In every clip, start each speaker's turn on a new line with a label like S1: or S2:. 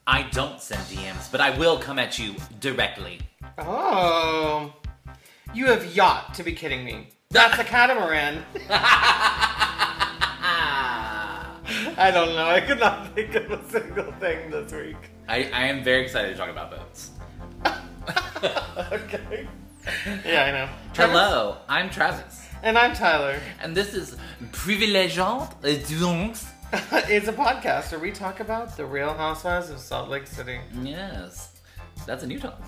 S1: I don't send DMs, but I will come at you directly.
S2: Oh. You have yacht, to be kidding me. That's a catamaran. I don't know. I could not think of a single thing this week.
S1: I am very excited to talk about boats.
S2: Okay. Yeah, I know.
S1: Hello, I'm Travis.
S2: And I'm Tyler.
S1: And this is Privilégiant Dunks.
S2: It's a podcast where we talk about the Real Housewives of Salt Lake City.
S1: Yes. That's a new topic.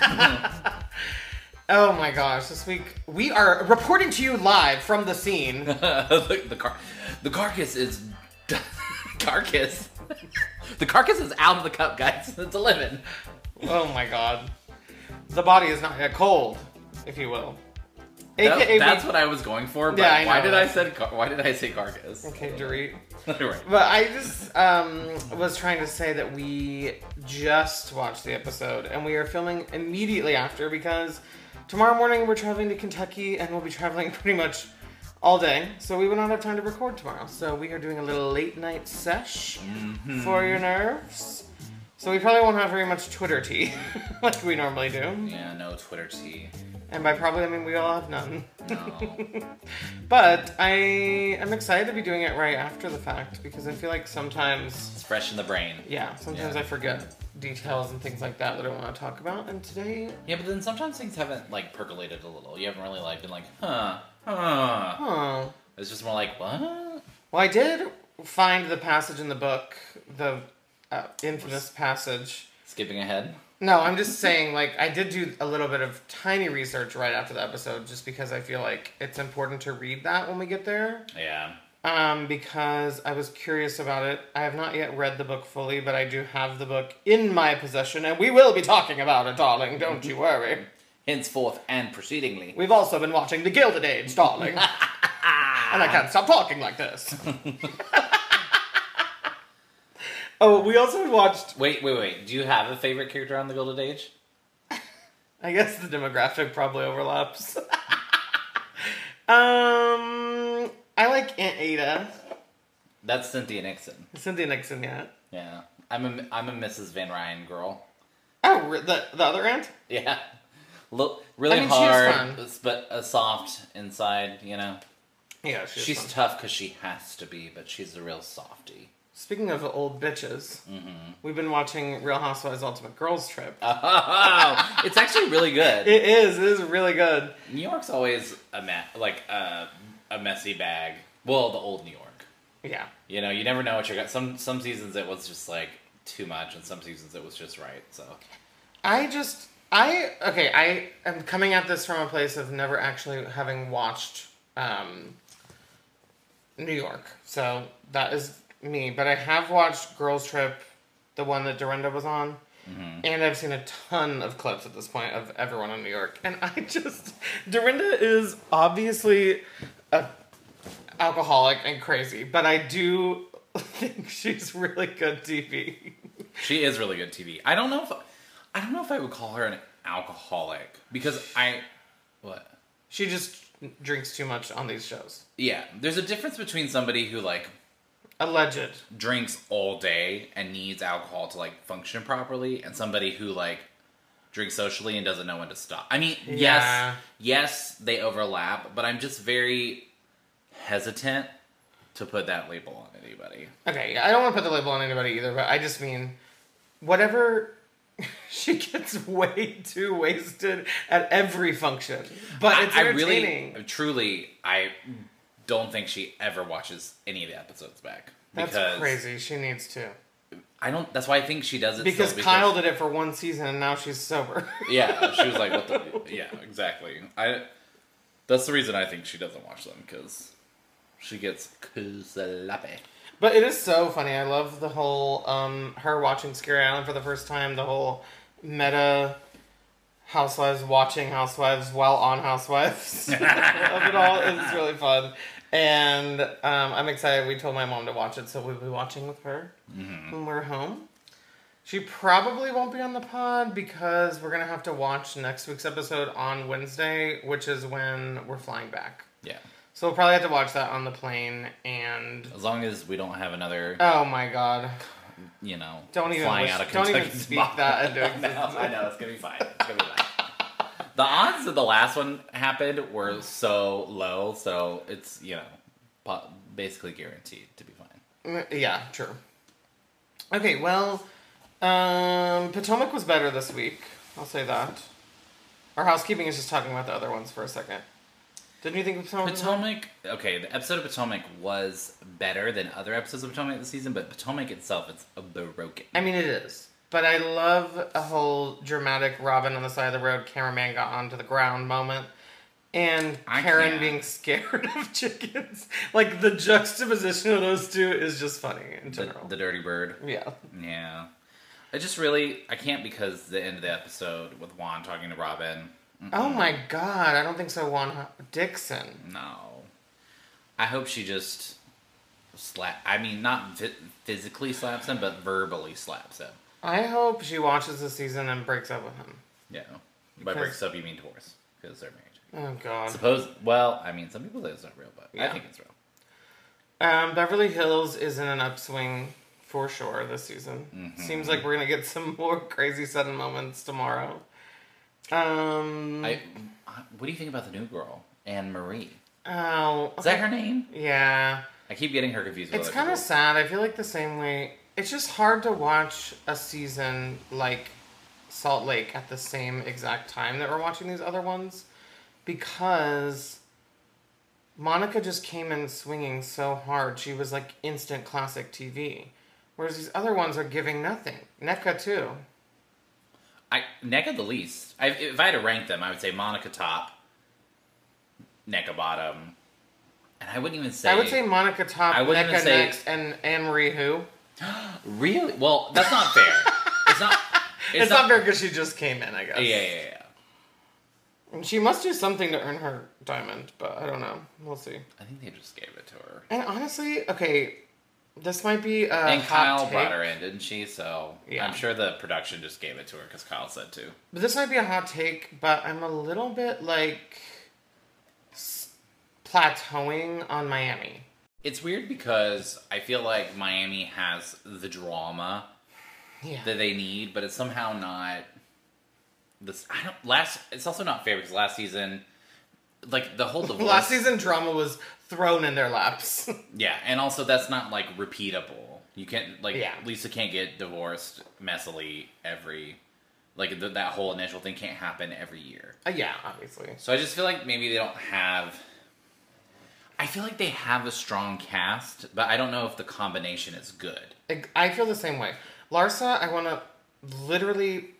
S2: Oh my gosh, this week we are reporting to you live from the scene.
S1: The carcass is... carcass? The carcass is out of the cup, guys. It's a lemon.
S2: Oh my god. The body is not yet cold, if you will. AKA
S1: that's what I was going for, but
S2: yeah,
S1: why did I say carcass?
S2: Okay, Dorit.
S1: Right.
S2: But I just was trying to say that we just watched the episode, and we are filming immediately after because tomorrow morning we're traveling to Kentucky, and we'll be traveling pretty much all day, so we will not have time to record tomorrow. So we are doing a little late night sesh for your nerves. So we probably won't have very much Twitter tea like we normally do.
S1: Yeah, no Twitter tea.
S2: And by probably, I mean we all have none.
S1: No.
S2: But I am excited to be doing it right after the fact because I feel like sometimes...
S1: It's fresh in the brain.
S2: Yeah, sometimes I forget details and things like that I want to talk about. And today...
S1: Yeah, but then sometimes things haven't, like, percolated a little. You haven't really, like, been like,
S2: Huh.
S1: It's just more like, what?
S2: Well, I did find the passage in the book, the infamous passage.
S1: Skipping ahead?
S2: No, I'm just saying, like, I did do a little bit of tiny research right after the episode just because I feel like it's important to read that when we get there.
S1: Yeah.
S2: Because I was curious about it. I have not yet read the book fully, but I do have the book in my possession, and we will be talking about it, darling. Don't you worry.
S1: Henceforth and proceedingly.
S2: We've also been watching The Gilded Age, darling. And I can't stop talking like this. Oh, we also watched...
S1: Wait. Do you have a favorite character on The Gilded Age?
S2: I guess the demographic probably overlaps. I like Aunt Ada.
S1: That's Cynthia Nixon.
S2: Cynthia Nixon, yeah.
S1: Yeah. I'm a Mrs. Van Ryan girl.
S2: Oh, the other aunt?
S1: Yeah. Look, really hard, but soft inside, you know?
S2: Yeah,
S1: she's tough because she has to be, but she's a real softie.
S2: Speaking of old bitches, we've been watching Real Housewives Ultimate Girls Trip.
S1: Oh, it's actually really good.
S2: It is really good.
S1: New York's always a messy bag. Well, the old New York.
S2: Yeah.
S1: You know, you never know what you're got. Some seasons it was just like too much, and some seasons it was just right. So, I am coming at this from a place of never actually having watched New York, so that is me. But I have watched Girls Trip, the one that Dorinda was on, and I've seen a ton of clips at this point of everyone in New York, and Dorinda is obviously a alcoholic and crazy, but I do think she's really good TV. She is really good TV. I don't know if I would call her an alcoholic because what?
S2: She just drinks too much on these shows.
S1: Yeah, there's a difference between somebody who like
S2: alleged
S1: drinks all day and needs alcohol to like function properly, and somebody who like drinks socially and doesn't know when to stop. I mean, yes, they overlap, but I'm just very hesitant to put that label on anybody.
S2: Okay, I don't want to put the label on anybody either, but I just mean whatever. She gets way too wasted at every function, but it's entertaining.
S1: I don't think she ever watches any of the episodes back.
S2: That's crazy. She needs to.
S1: That's why I think she does it.
S2: Because Kyle did it for one season and now she's sober.
S1: Yeah, she was like, "What the?" Yeah, exactly. That's the reason I think she doesn't watch them because she gets sloppy.
S2: But it is so funny. I love the whole, her watching Scary Island for the first time, the whole meta Housewives watching Housewives while on Housewives. I love it all. It's really fun. And I'm excited. We told my mom to watch it, so we'll be watching with her when we're home. She probably won't be on the pod because we're going to have to watch next week's episode on Wednesday, which is when we're flying back.
S1: Yeah.
S2: So we'll probably have to watch that on the plane, and...
S1: As long as we don't have another...
S2: Oh my god.
S1: don't even
S3: flying out of
S1: don't
S3: Kentucky.
S1: even speak that into existence.
S3: I know, it's going to be fine. It's going to be fine. The odds that the last one happened were so low, so it's, basically guaranteed to be fine.
S1: Yeah, true. Okay, well, Potomac was better this week. I'll say that. Our housekeeping is just talking about the other ones for a second. Didn't you think
S3: Potomac? Okay, the episode of Potomac was better than other episodes of Potomac this season, but Potomac itself is broken.
S1: I mean, it is. But I love a whole dramatic Robin on the side of the road, cameraman got onto the ground moment. And Karen being scared of chickens. Like, the juxtaposition of those two is just funny in general.
S3: The dirty bird.
S1: Yeah.
S3: Yeah. I can't because the end of the episode with Juan talking to Robin.
S1: Mm-mm. Oh my god, I don't think so, Juan Dixon.
S3: No. I hope she just not physically slaps him, but verbally slaps him.
S1: I hope she watches the season and breaks up with him.
S3: Yeah. By breaks up, you mean divorce. Because they're married.
S1: Oh god.
S3: Some people say it's not real, but yeah. I think it's real.
S1: Beverly Hills is in an upswing for sure this season. Mm-hmm. Seems like we're going to get some more crazy sudden moments tomorrow.
S3: What do you think about the new girl, Anne Marie?
S1: Oh, okay.
S3: Is that her name?
S1: Yeah.
S3: I keep getting her confused with
S1: It's kind of sad. I feel like the same way. It's just hard to watch a season like Salt Lake at the same exact time that we're watching these other ones, because Monica just came in swinging so hard. She was like instant classic TV. Whereas these other ones are giving nothing. Nneka too.
S3: Nneka the least. If I had to rank them, I would say Monica top, Nneka bottom, and I wouldn't even say...
S1: I would say Monica top, Nneka next, and Anne Marie who?
S3: Really? Well, that's not fair. It's
S1: not fair because she just came in, I guess.
S3: Yeah.
S1: And she must do something to earn her diamond, but I don't know. We'll see.
S3: I think they just gave it to her.
S1: And honestly, okay... This might be a
S3: And Kyle
S1: hot
S3: brought her in, didn't she? So
S1: yeah.
S3: I'm sure the production just gave it to her because Kyle said to.
S1: But this might be a hot take, but I'm a little bit like plateauing on Miami.
S3: It's weird because I feel like Miami has the drama that they need, but it's somehow not. It's also not fair because last season, like the whole divorce.
S1: Last season drama was thrown in their laps.
S3: Yeah, and also that's not like repeatable. You can't Lisa can't get divorced messily that whole initial thing can't happen every year.
S1: Yeah, obviously.
S3: So I just feel like maybe they don't have. I feel like they have a strong cast, but I don't know if the combination is good.
S1: I feel the same way. Larsa, I want to literally.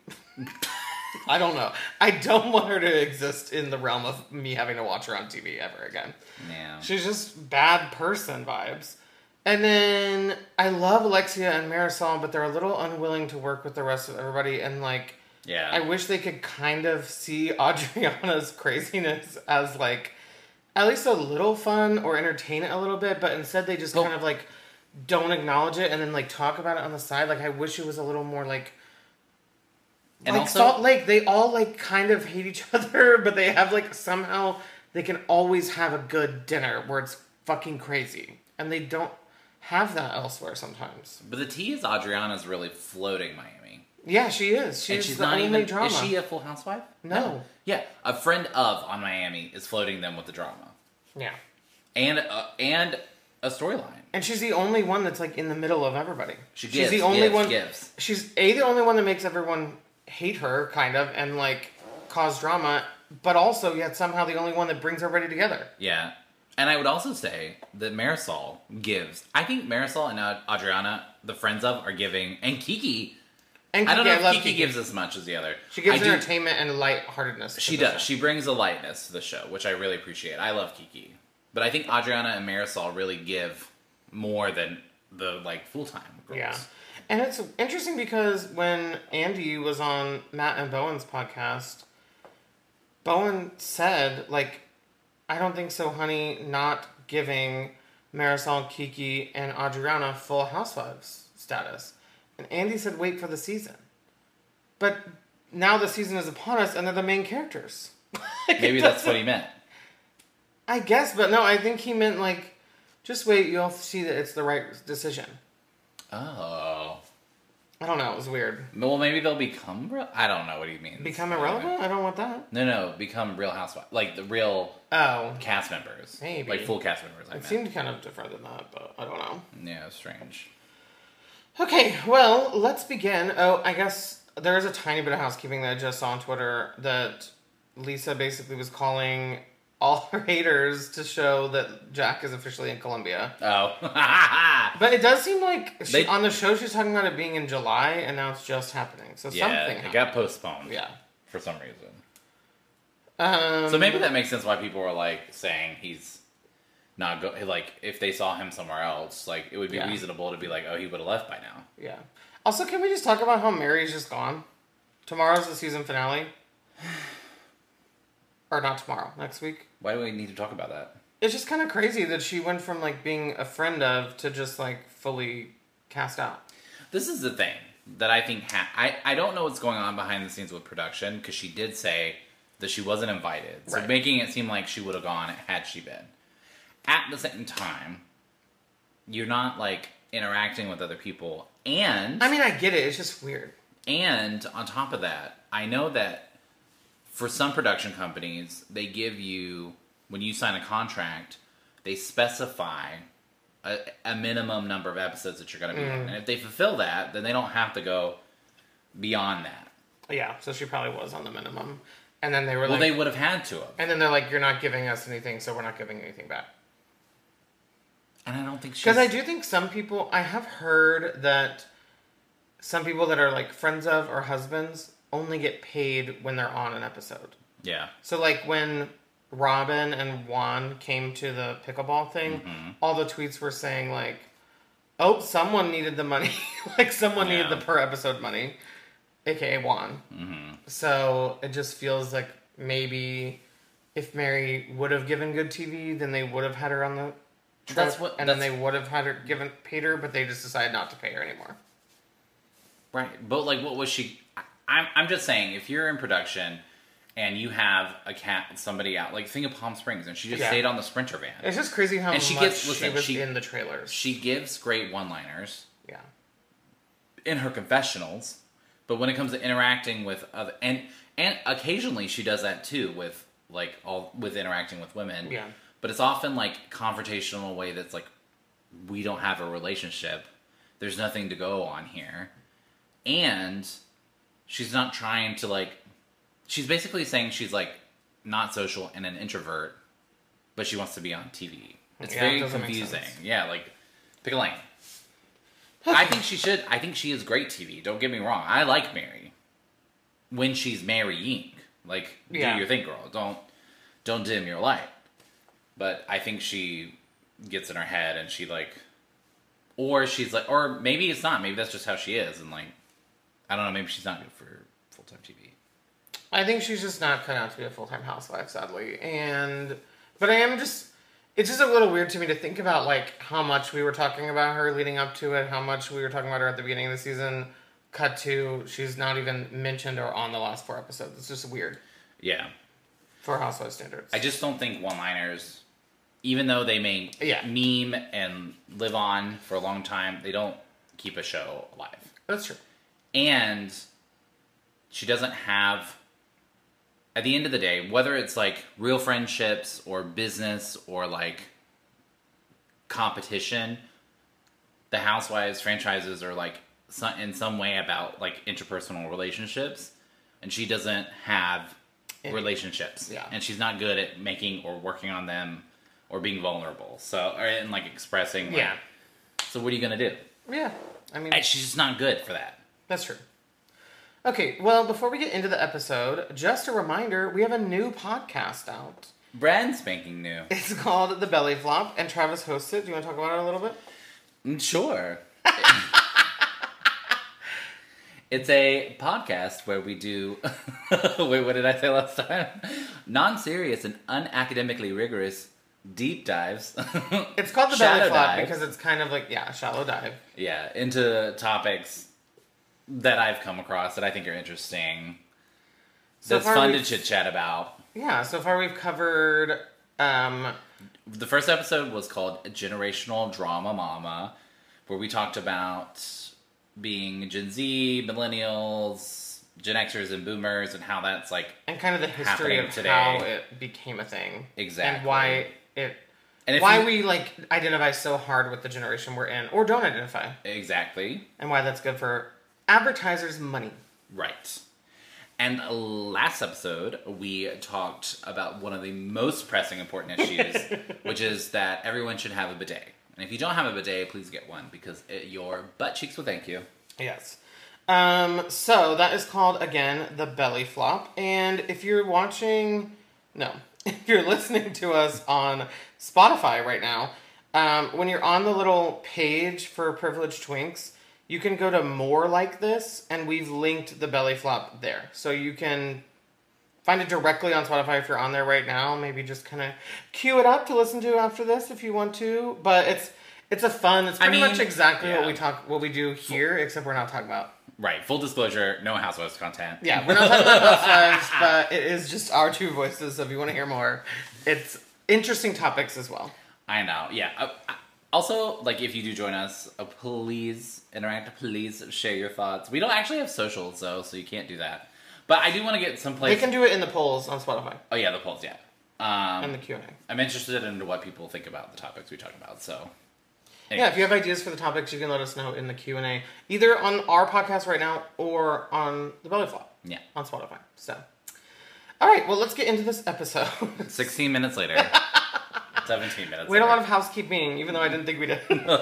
S1: I don't know. I don't want her to exist in the realm of me having to watch her on TV ever again.
S3: Yeah.
S1: She's just bad person vibes. And then I love Alexia and Marisol, but they're a little unwilling to work with the rest of everybody. And I wish they could kind of see Adriana's craziness as at least a little fun or entertain it a little bit. But instead they just kind of don't acknowledge it and then talk about it on the side. I wish it was a little more and also, Salt Lake, they all kind of hate each other, but they have somehow they can always have a good dinner where it's fucking crazy, and they don't have that elsewhere sometimes.
S3: But the tea is Adriana's really floating Miami.
S1: Yeah, she is. She's the
S3: not
S1: only
S3: even
S1: drama.
S3: Is she a Full Housewife?
S1: No.
S3: Yeah, a friend of on Miami is floating them with the drama.
S1: Yeah,
S3: and a storyline. And
S1: she's the only one that's in the middle of everybody.
S3: She's the only one.
S1: She's the only one that makes everyone hate her, kind of, and cause drama, but also yet somehow the only one that brings everybody together.
S3: Yeah. And I would also say that Marisol gives. I think Marisol and Adriana, the friends of, are giving, and Kiki. I don't know if Kiki gives as much as the other.
S1: She gives entertainment and lightheartedness.
S3: She does. She brings a lightness to the show, which I really appreciate. I love Kiki. But I think Adriana and Marisol really give more than the full-time girls.
S1: Yeah. And it's interesting because when Andy was on Matt and Bowen's podcast, Bowen said, I don't think so, honey, not giving Marisol, Kiki, and Adriana Full Housewives status. And Andy said, wait for the season. But now the season is upon us, and they're the main characters.
S3: Maybe that's what he meant.
S1: I guess, but no, I think he meant, just wait, you'll see that it's the right decision.
S3: Oh.
S1: I don't know. It was weird.
S3: Well, maybe they'll become real. I don't know what he means.
S1: Become irrelevant? I don't want that.
S3: No. Become Real Housewives. Like the real cast members.
S1: Maybe.
S3: Like full cast members.
S1: It seemed kind of different than that, but I don't know.
S3: Yeah, it's strange.
S1: Okay, well, let's begin. Oh, I guess there is a tiny bit of housekeeping that I just saw on Twitter that Lisa basically was calling all her haters to show that Jack is officially in Colombia.
S3: Oh.
S1: But it does seem like on the show she's talking about it being in July, and now it's just happening. So something happened.
S3: It got postponed.
S1: Yeah.
S3: For some reason. So maybe that makes sense why people were, like, saying he's not like, if they saw him somewhere else, like, it would be reasonable to be like, oh, he would have left by now.
S1: Yeah. Also, can we just talk about how Mary's just gone? Tomorrow's the season finale. Or not tomorrow, next week.
S3: Why do we need to talk about that?
S1: It's just kind of crazy that she went from, like, being a friend of to just, like, fully cast out.
S3: This is the thing that I think... I don't know what's going on behind the scenes with production, because she did say that she wasn't invited. So making it seem like she would have gone had she been. At the same time, you're not, like, interacting with other people, and...
S1: I mean, I get it. It's just weird.
S3: And, on top of that, I know that for some production companies, they give you, when you sign a contract, they specify a minimum number of episodes that you're going to be on. And if they fulfill that, then they don't have to go beyond that.
S1: Yeah, so she probably was on the minimum. And then they were
S3: they would have had to have.
S1: And then they're like, you're not giving us anything, so we're not giving anything back.
S3: And I don't think she's...
S1: Because I do think some people, I have heard that some people that are like friends of or husbands only get paid when they're on an episode.
S3: Yeah.
S1: So, like, when Robin and Juan came to the pickleball thing, all the tweets were saying, like, oh, someone needed the money. Like, someone needed the per episode money, a.k.a. Juan. So, it just feels like maybe if Mary would have given good TV, then they would have had her on the trip, then they would have had her paid her, but they just decided not to pay her anymore.
S3: Right. But, like, what was she... I'm just saying, if you're in production and you have somebody out, like, think of Palm Springs, and she just stayed on the Sprinter van.
S1: It's just crazy how much she was in the trailers.
S3: She gives great one-liners.
S1: Yeah.
S3: In her confessionals, but when it comes to interacting with other, and occasionally she does that too with interacting with women.
S1: Yeah.
S3: But it's often like confrontational in a way that's like, we don't have a relationship. There's nothing to go on here, and she's not trying to, like... She's basically saying she's, like, not social and an introvert, but she wants to be on TV. It's very confusing. Yeah, like, pick a lane. I think she should... I think she is great TV. Don't get me wrong. I like Mary. When she's marrying. Like, do your thing, girl. Don't dim your light. But I think she gets in her head and she, like... Or she's, like... Or maybe it's not. Maybe that's just how she is. And, like... I don't know, maybe she's not good for full-time TV.
S1: I think she's just not cut out to be a full-time housewife, sadly. But it's just a little weird to me to think about, like, how much we were talking about her leading up to it, how much we were talking about her at the beginning of the season, cut to she's not even mentioned or on the last 4 episodes. It's just weird.
S3: Yeah.
S1: For housewife standards.
S3: I just don't think one-liners, even though they may meme and live on for a long time, they don't keep a show alive.
S1: That's true.
S3: And she doesn't have, at the end of the day, whether it's like real friendships or business or like competition, the Housewives franchises are like in some way about like interpersonal relationships, and she doesn't have relationships.
S1: Yeah.
S3: And she's not good at making or working on them or being vulnerable. And like expressing. Like, so what are you going to do?
S1: Yeah. I mean,
S3: she's just not good for that.
S1: That's true. Okay, well, before we get into the episode, just a reminder, we have a new podcast out.
S3: Brand spanking new.
S1: It's called The Belly Flop, and Travis hosts it. Do you want to talk about it a little bit?
S3: Sure. It's a podcast where we do... Wait, what did I say last time? Non-serious and unacademically rigorous deep dives.
S1: It's called The Belly Flop because it's kind of like, a shallow dive.
S3: Yeah, into topics that I've come across that I think are interesting. That's fun to chit-chat about.
S1: Yeah, so far we've covered...
S3: The first episode was called Generational Drama Mama, where we talked about being Gen Z, millennials, Gen Xers, and boomers, and how that's like
S1: and kind of the history of
S3: today.
S1: how it became a thing,
S3: Exactly,
S1: and why it.
S3: And
S1: why we like identify so hard with the generation we're in, or don't identify.
S3: Exactly.
S1: And why that's good for advertisers' money.
S3: Right. And last episode, we talked about one of the most pressing important issues, which is that everyone should have a bidet. And if you don't have a bidet, please get one, because your butt cheeks will thank you.
S1: Yes. So that is called, again, the belly flop. And if you're if you're listening to us on Spotify right now, when you're on the little page for Privileged Twinks, you can go to More Like This, and we've linked the belly flop there. So you can find it directly on Spotify if you're on there right now. Maybe just kind of queue it up to listen to after this if you want to. But it's pretty much exactly what we do here, except we're not talking about.
S3: Right, full disclosure, no Housewives content.
S1: Yeah, we're not talking about Housewives, but it is just our two voices, so if you want to hear more, it's interesting topics as well.
S3: I know, yeah. Also, like, if you do join us, please interact, please share your thoughts. We don't actually have socials, though, so you can't do that. But I do want to get some place...
S1: They can do it in the polls on Spotify.
S3: Oh, yeah, the polls, yeah.
S1: And the Q&A.
S3: I'm interested in what people think about the topics we talk about, so...
S1: Anyway. Yeah, if you have ideas for the topics, you can let us know in the Q&A, either on our podcast right now or on the Belly Flop.
S3: Yeah.
S1: On Spotify. So, all right, well, let's get into this episode.
S3: 16 minutes later. 17 minutes
S1: We had a lot of housekeeping, even though I didn't think we did.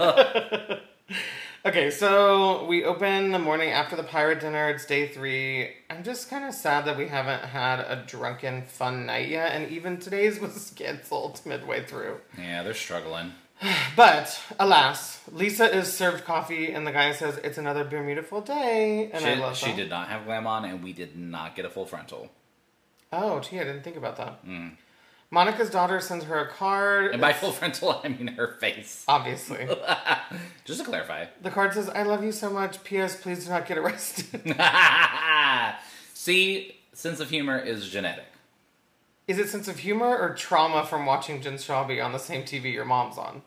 S1: Okay, so we open the morning after the pirate dinner. It's day 3. I'm just kind of sad that we haven't had a drunken fun night yet, and even today's was canceled midway through.
S3: Yeah, they're struggling.
S1: But, alas, Lisa is served coffee, and the guy says, it's another beautiful day, and I love that.
S3: She did not have glam on, and we did not get a full frontal.
S1: Oh, gee, I didn't think about that. Monica's daughter sends her a card.
S3: And by full frontal, I mean her face.
S1: Obviously.
S3: Just to clarify.
S1: The card says, I love you so much. P.S. Please do not get arrested.
S3: See, sense of humor is genetic.
S1: Is it sense of humor or trauma from watching Jen Shelby on the same TV your mom's on?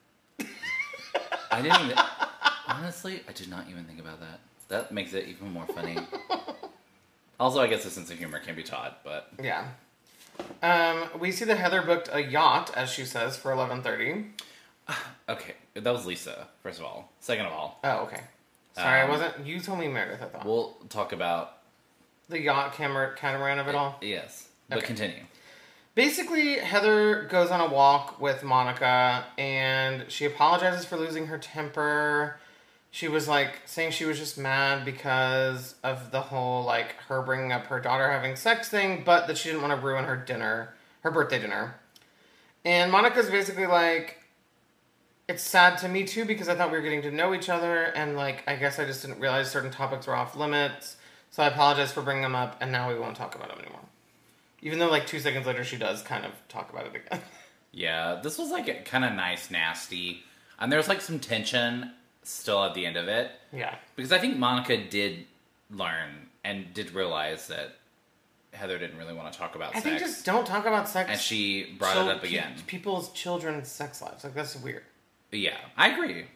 S3: I didn't even... Honestly, I did not even think about that. That makes it even more funny. Also, I guess a sense of humor can be taught, but...
S1: Yeah. We see that Heather booked a yacht, as she says, for 11:30.
S3: Okay, that was Lisa, first of all. Second of all...
S1: Oh, okay. Sorry, I wasn't... You told me Meredith, I thought.
S3: We'll talk about...
S1: The yacht catamaran of it all?
S3: Yes, but
S1: Okay.
S3: continue.
S1: Basically, Heather goes on a walk with Monica, and she apologizes for losing her temper. She was, like, saying she was just mad because of the whole, like, her bringing up her daughter having sex thing, but that she didn't want to ruin her birthday dinner. And Monica's basically like, it's sad to me, too, because I thought we were getting to know each other, and, like, I guess I just didn't realize certain topics were off limits, so I apologize for bringing them up, and now we won't talk about them anymore. Even though, like, 2 seconds later, she does kind of talk about it again.
S3: Yeah, this was, like, kind of nice, nasty. And there's, like, some tension still at the end of it.
S1: Yeah.
S3: Because I think Monica did learn and did realize that Heather didn't really want to talk about sex.
S1: I think just don't talk about sex.
S3: And she brought it up again.
S1: People's children's sex lives. Like, that's weird.
S3: Yeah, I agree.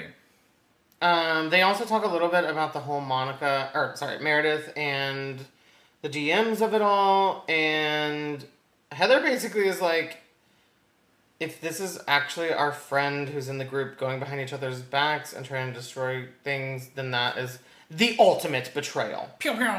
S1: They also talk a little bit about the whole Meredith and the DMs of it all, and Heather basically is like, if this is actually our friend who's in the group going behind each other's backs and trying to destroy things, then that is the ultimate betrayal.
S3: Pew pew.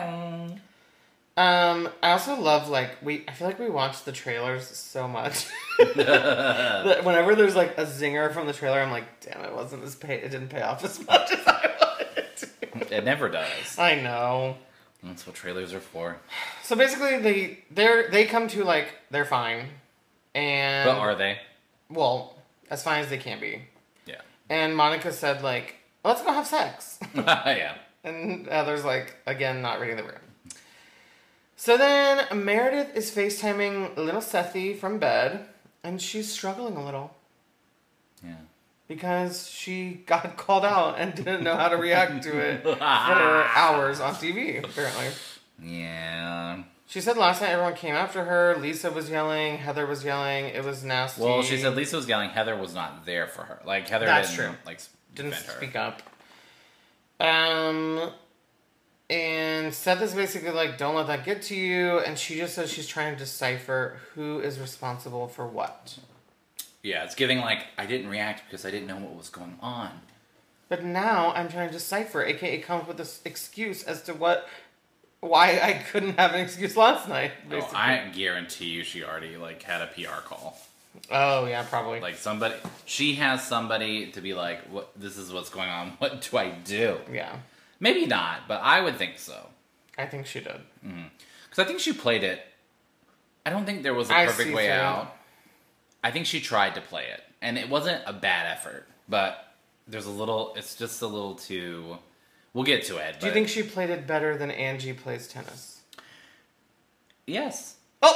S1: I also love, like, I feel like we watch the trailers so much. That whenever there's, like, a zinger from the trailer, I'm like, damn, it didn't pay off as much as I wanted.
S3: It never does.
S1: I know.
S3: That's what trailers are for.
S1: So basically, they come to, like, they're fine. And...
S3: But are they?
S1: Well, as fine as they can be.
S3: Yeah.
S1: And Monica said, like, let's go have sex.
S3: Yeah.
S1: And Heather's like, again, not reading the room. So then Meredith is FaceTiming little Sethi from bed, and she's struggling a little.
S3: Yeah.
S1: Because she got called out and didn't know how to react to it for hours on TV, apparently.
S3: Yeah.
S1: She said last night everyone came after her. Lisa was yelling. Heather was yelling. It was nasty.
S3: Well, she said Lisa was yelling. Heather was not there for her. Like, Heather
S1: That's
S3: didn't,
S1: true.
S3: like,
S1: Didn't
S3: defend her.
S1: speak up.
S2: And Seth is basically like, don't let that get to you. And she just says she's trying to decipher who is responsible for what.
S3: Yeah, it's giving like, I didn't react because I didn't know what was going on.
S2: But now I'm trying to decipher, aka come up with this excuse as to why I couldn't have an excuse last night. Basically.
S3: Oh, I guarantee you she already like had a PR call.
S2: Oh yeah, probably.
S3: Like she has somebody to be like, "What? This is what's going on. What do I do?"
S2: Yeah.
S3: Maybe not, but I would think so.
S2: I think she did.
S3: Because I think she played it. I don't think there was a perfect way out. I think she tried to play it, and it wasn't a bad effort, but there's a little. It's just a little too. We'll get to it.
S2: Do you think she played it better than Angie plays tennis?
S3: Yes.
S2: Oh.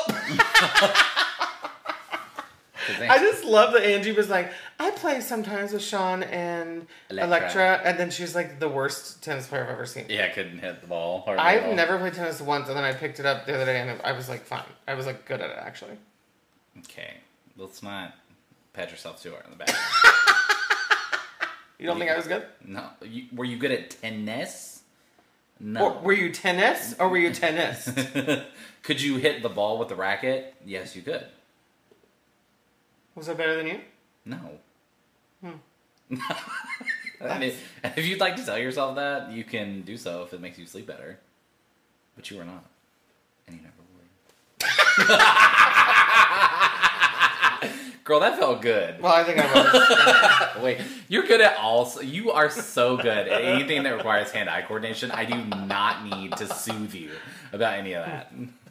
S2: I just love that Angie was like, I play sometimes with Sean and Electra, and then she's like the worst tennis player I've ever seen.
S3: Yeah, couldn't hit the ball.
S2: I've never played tennis once, and then I picked it up the other day, and I was like, fine. I was like good at it, actually.
S3: Okay, let's not pat yourself too hard on the back.
S2: You don't think I was good?
S3: No. Were you good at tennis? No.
S2: Or were you tennis, or were you tennis?
S3: Could you hit the ball with the racket? Yes, you could.
S2: Was I better than you?
S3: No. I mean, if you'd like to tell yourself that, you can do so if it makes you sleep better. But you were not. And you never would. Girl, that felt good.
S2: Well, I think I was.
S3: Wait, you're good at all. You are so good at anything that requires hand-eye coordination. I do not need to soothe you about any of that.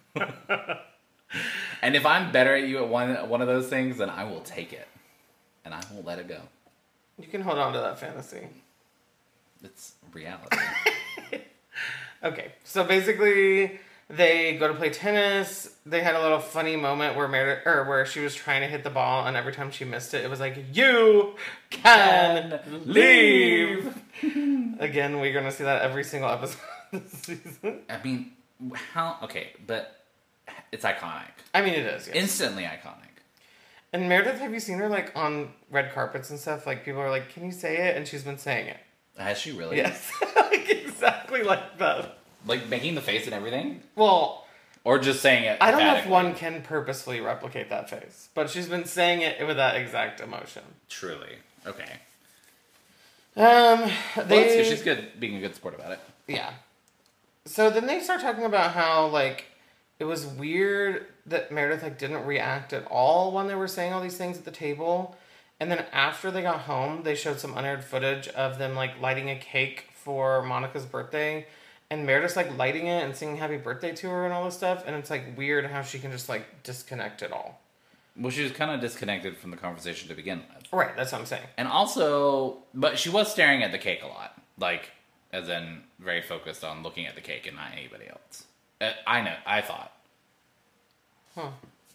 S3: And if I'm better at you at one of those things, then I will take it. And I won't let it go.
S2: You can hold on to that fantasy.
S3: It's reality.
S2: Okay, so basically, they go to play tennis. They had a little funny moment where she was trying to hit the ball, and every time she missed it, it was like, "You can leave." Again, we're gonna see that every single episode this season.
S3: I mean, how? Okay, but it's iconic.
S2: I mean, it is. Yes.
S3: Instantly iconic.
S2: And Meredith, have you seen her like on red carpets and stuff? Like people are like, "Can you say it?" And she's been saying it.
S3: Has she really?
S2: Yes, like exactly like that.
S3: Like making the face and everything?
S2: Well,
S3: or just saying it.
S2: I don't know if one can purposefully replicate that face, but she's been saying it with that exact emotion.
S3: Truly. Okay.
S2: Well,
S3: she's good, being a good sport about it.
S2: Yeah. So then they start talking about how like it was weird that Meredith like didn't react at all when they were saying all these things at the table. And then after they got home, they showed some unaired footage of them like lighting a cake for Monica's birthday. And Meredith's like lighting it and singing happy birthday to her and all this stuff. And it's like weird how she can just like disconnect it all.
S3: Well, she was kind of disconnected from the conversation to begin with.
S2: Right, that's what I'm saying.
S3: And also, but she was staring at the cake a lot. Like, as in very focused on looking at the cake and not anybody else. I thought.
S2: Huh.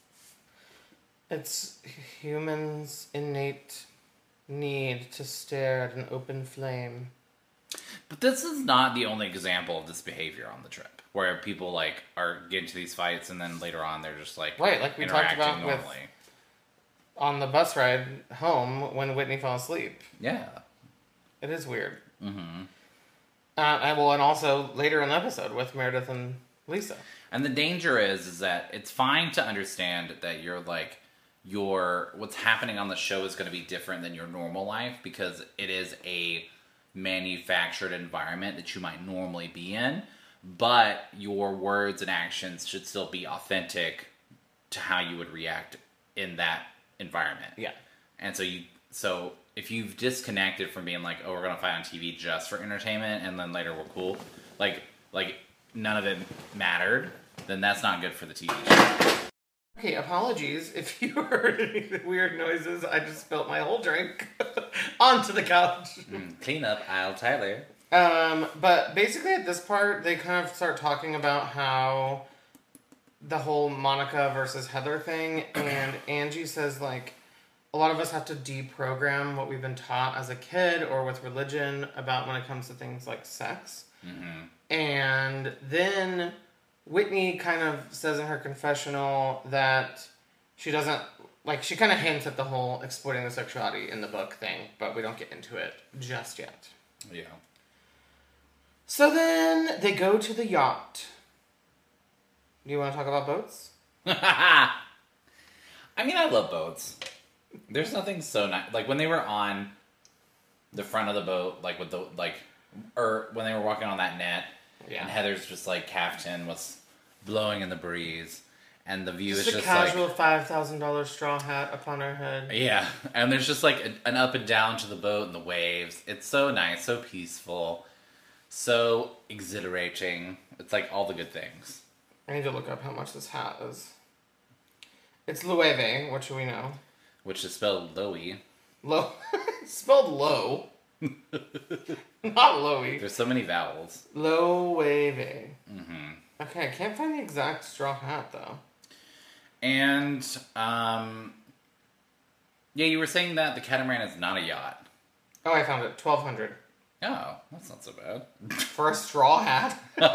S2: It's humans' innate need to stare at an open flame.
S3: But this is not the only example of this behavior on the trip, where people like are getting to these fights and then later on they're just like
S2: right, like we talked about
S3: normally.
S2: On the bus ride home when Whitney fell asleep.
S3: Yeah,
S2: it is weird. Mm-hmm. And also later in the episode with Meredith and Lisa.
S3: And the danger is that it's fine to understand that what's happening on the show is going to be different than your normal life because it is a manufactured environment that you might normally be in, but your words and actions should still be authentic to how you would react in that environment.
S2: Yeah.
S3: And so if you've disconnected from being like, oh, we're going to fight on TV just for entertainment and then later we're cool, like none of it mattered, then that's not good for the TV show.
S2: Okay, apologies if you heard any weird noises. I just spilled my whole drink onto the couch.
S3: Clean up aisle Tyler.
S2: But basically at this part, they kind of start talking about how the whole Monica versus Heather thing, and Angie says, like, a lot of us have to deprogram what we've been taught as a kid or with religion about when it comes to things like sex. Mm-hmm. And then Whitney kind of says in her confessional that she doesn't, like, she kind of hints at the whole exploiting the sexuality in the book thing, but we don't get into it just yet.
S3: Yeah.
S2: So then they go to the yacht. Do you want to talk about boats?
S3: I mean, I love boats. There's nothing so nice. Like, when they were on the front of the boat, like, with the, like, or when they were walking on that net,
S2: Yeah.
S3: and Heather's just, like, caftan was blowing in the breeze, and the view
S2: Just
S3: is
S2: a
S3: just,
S2: casual
S3: like...
S2: $5,000 straw hat upon her head.
S3: Yeah, and there's just, like, an up and down to the boat and the waves. It's so nice, so peaceful, so exhilarating. It's, like, all the good things.
S2: I need to look up how much this hat is. It's Loewe, what should we know?
S3: Which is spelled Loey.
S2: Low. Spelled low. Not Loey.
S3: There's so many vowels.
S2: Loewe.
S3: Mm-hmm.
S2: Okay, I can't find the exact straw hat, though.
S3: And, yeah, you were saying that the catamaran is not a yacht.
S2: Oh, I found it. $1,200.
S3: Oh, that's not so bad.
S2: For a straw hat?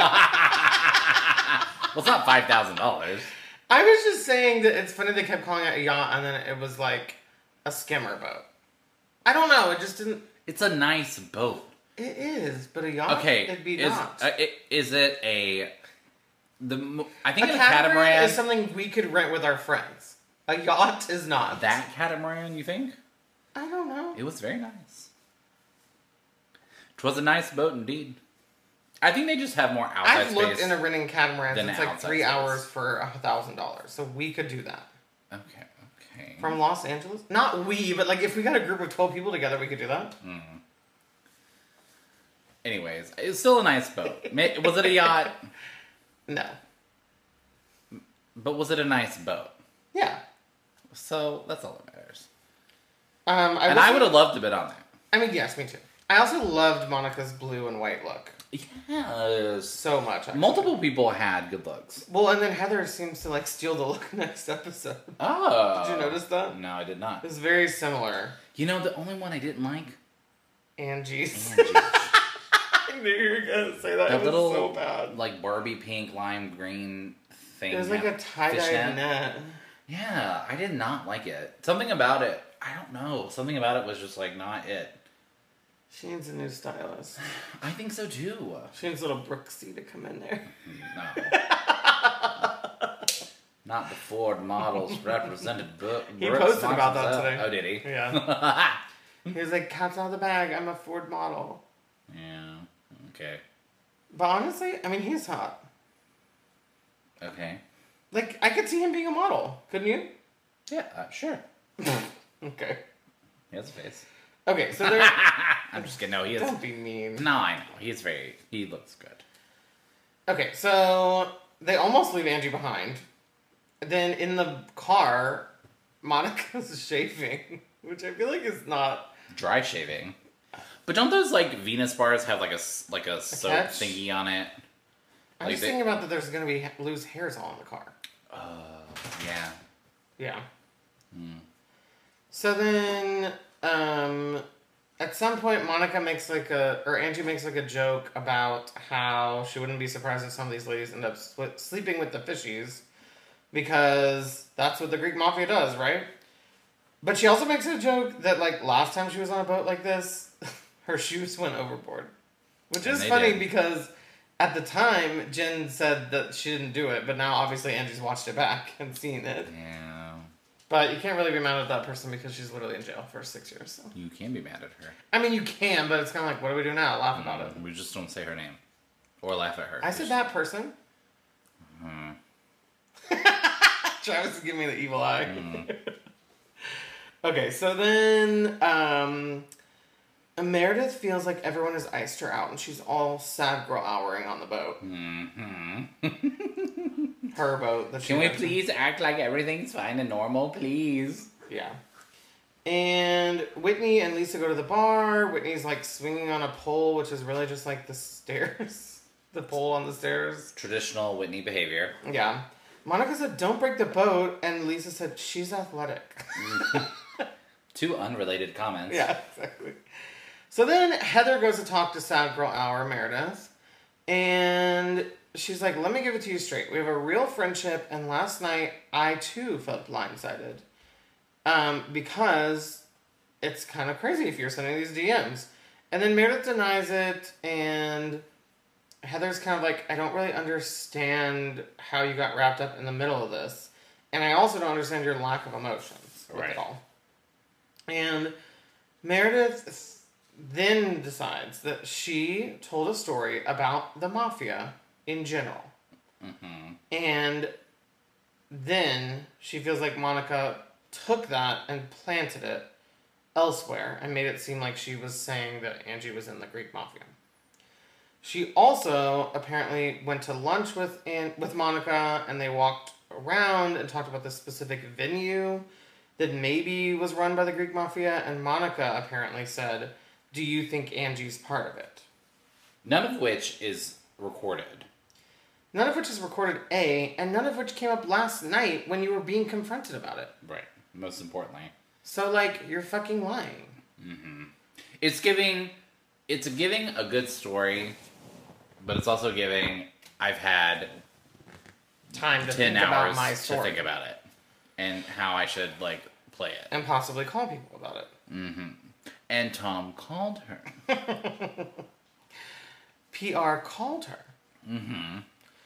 S3: Well, it's not $5,000.
S2: I was just saying that it's funny they kept calling it a yacht and then it was like a skimmer boat. I don't know, it just didn't...
S3: It's a nice boat.
S2: It is, but a yacht,
S3: Okay,
S2: it'd be
S3: is,
S2: not.
S3: Is it a... I think
S2: A
S3: a
S2: catamaran is something we could rent with our friends. A yacht is not.
S3: That catamaran, you think?
S2: I don't know.
S3: It was very nice. 'Twas a nice boat indeed. I think they just have more outside
S2: I've
S3: space.
S2: looked into renting catamarans.
S3: than
S2: It's like
S3: outside
S2: 3
S3: space.
S2: hours for $1,000. So we could do that.
S3: Okay.
S2: From Los Angeles? Not we, but like if we got a group of 12 people together, we could do that.
S3: Anyways, it's still a nice boat. Was it a yacht?
S2: No.
S3: But was it a nice boat?
S2: Yeah.
S3: So, that's all that matters.
S2: I
S3: would have loved to been on that.
S2: I mean, yes, me too. I also loved Monica's blue and white look.
S3: Yes.
S2: So much, actually.
S3: Multiple people had good looks.
S2: Well, and then Heather seems to like steal the look next episode.
S3: Oh.
S2: Did you notice that?
S3: No, I did not.
S2: It's very similar.
S3: You know, the only one I didn't like?
S2: Angie's.
S3: Angie.
S2: I knew you were going to say that.
S3: That
S2: It was
S3: little,
S2: so bad.
S3: like, Barbie pink, lime green thing.
S2: It was like a tie-dye net.
S3: Yeah, I did not like it. Something about it, I don't know. Something about it was just, like, not it.
S2: She needs a new stylist.
S3: I think so, too.
S2: She needs little Brooksy to come in there.
S3: No. Not the Ford models represented.
S2: He posted about that today.
S3: Oh, did he?
S2: Yeah. He was like, cat's out of the bag. I'm a Ford model.
S3: Yeah. Okay.
S2: But honestly, I mean, he's hot.
S3: Okay.
S2: Like, I could see him being a model. Couldn't you?
S3: Yeah, sure.
S2: Okay.
S3: He has a face.
S2: Okay, so they're...
S3: I'm just kidding. No, he is.
S2: Don't be mean.
S3: No, I know. He looks good.
S2: Okay, so they almost leave Angie behind. Then in the car, Monica's shaving, which I feel like is not...
S3: Dry shaving. But don't those, like, Venus bars have, like, a soap
S2: catch?
S3: thingy on it?
S2: I'm
S3: Like
S2: just thinking about that there's going to be loose hairs all in the car.
S3: Yeah.
S2: Yeah. So then, at some point, Angie makes like a joke about how she wouldn't be surprised if some of these ladies end up sleeping with the fishies, because that's what the Greek mafia does, right? But she also makes a joke that, like, last time she was on a boat like this, her shoes went overboard. Which is funny because at the time, Jen said that she didn't do it, but now obviously Angie's watched it back and seen it.
S3: Yeah.
S2: But you can't really be mad at that person because she's literally in jail for 6 years. So.
S3: You can be mad at her.
S2: I mean, you can, but it's kind of like, what do we do now? Laugh about it.
S3: We just don't say her name. Or laugh at her.
S2: I said that person. Travis is giving me the evil eye. Okay, so then Meredith feels like everyone has iced her out and she's all sad girl houring on the boat. Her boat.
S3: Can we please act like everything's fine and normal, please?
S2: Yeah. And Whitney and Lisa go to the bar. Whitney's like swinging on a pole, which is really just like the stairs. The pole on the stairs.
S3: Traditional Whitney behavior.
S2: Yeah. Monica said, don't break the boat. And Lisa said, she's athletic.
S3: Two unrelated comments.
S2: Yeah, exactly. So then Heather goes to talk to Sad Girl Hour, Meredith. And she's like, let me give it to you straight. We have a real friendship. And last night, I too felt blindsided. Because it's kind of crazy if you're sending these DMs. And then Meredith denies it. And Heather's kind of like, I don't really understand how you got wrapped up in the middle of this. And I also don't understand your lack of emotions with it all. And Meredith then decides that she told a story about the mafia in general. Mm-hmm. And then she feels like Monica took that and planted it elsewhere and made it seem like she was saying that Angie was in the Greek mafia. She also apparently went to lunch with Monica, and they walked around and talked about this specific venue that maybe was run by the Greek mafia, and Monica apparently said, "Do you think Angie's part of it?"
S3: None of which is recorded.
S2: None of which is recorded, and none of which came up last night when you were being confronted about it.
S3: Right. Most importantly.
S2: So, like, you're fucking lying.
S3: Mm-hmm. It's giving a good story, but it's also giving, I've had
S2: time to
S3: 10
S2: think about
S3: hours
S2: my story.
S3: to think about it and how I should, like, play it.
S2: And possibly call people about it.
S3: Mm-hmm. And Tom called her.
S2: PR called her.
S3: Mm-hmm.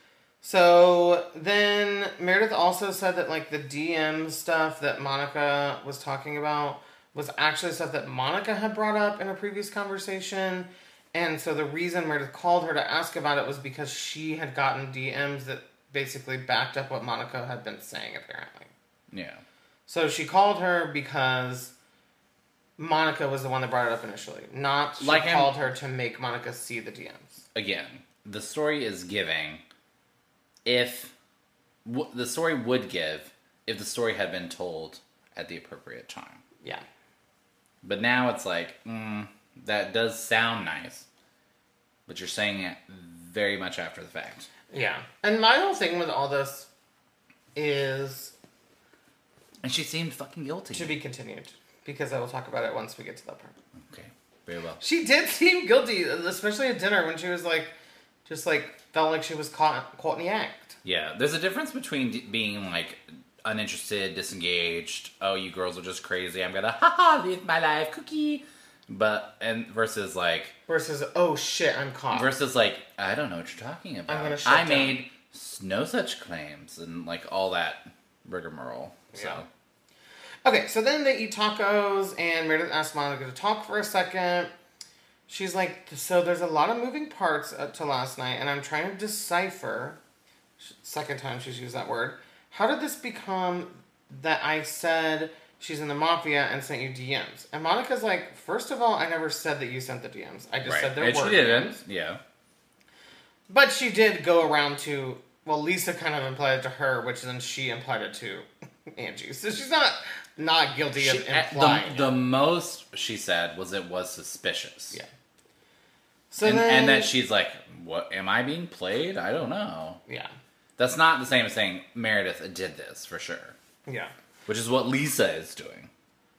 S2: So then Meredith also said that, like, the DM stuff that Monica was talking about was actually stuff that Monica had brought up in a previous conversation. And so the reason Meredith called her to ask about it was because she had gotten DMs that basically backed up what Monica had been saying, apparently.
S3: Yeah.
S2: So she called her because Monica was the one that brought it up initially. Not she
S3: like
S2: called her to make Monica see the DMs.
S3: Again, the story is giving if... the story would give if the story had been told at the appropriate time.
S2: Yeah.
S3: But now it's like, that does sound nice, but you're saying it very much after the fact.
S2: Yeah. And my whole thing with all this is...
S3: And she seemed fucking guilty.
S2: To be continued. Because I will talk about it once we get to that part.
S3: Okay. Very well.
S2: She did seem guilty, especially at dinner when she was like... Just like, felt like she was caught in the act.
S3: Yeah. There's a difference between being like... uninterested, disengaged, oh, you girls are just crazy, I'm gonna live my life, cookie, versus
S2: oh shit, I'm caught,
S3: versus like, I don't know what you're talking about,
S2: I'm gonna shut down.
S3: made no such claims, and like all that rigmarole. So
S2: okay, so then they eat tacos and Meredith asks Monica to talk for a second. She's like, so there's a lot of moving parts to last night and I'm trying to decipher, second time she's used that word, how did this become that I said she's in the mafia and sent you DMs? And Monica's like, first of all, I never said that you sent the DMs. I just said there were
S3: she didn't.
S2: DMs.
S3: Yeah.
S2: But she did go around to, well, Lisa kind of implied it to her, which then she implied it to Angie. So she's not guilty of implying
S3: the most she said was it was suspicious.
S2: Yeah.
S3: So and that she's like, what, am I being played? I don't know.
S2: Yeah.
S3: That's not the same as saying Meredith did this, for sure.
S2: Yeah.
S3: Which is what Lisa is doing.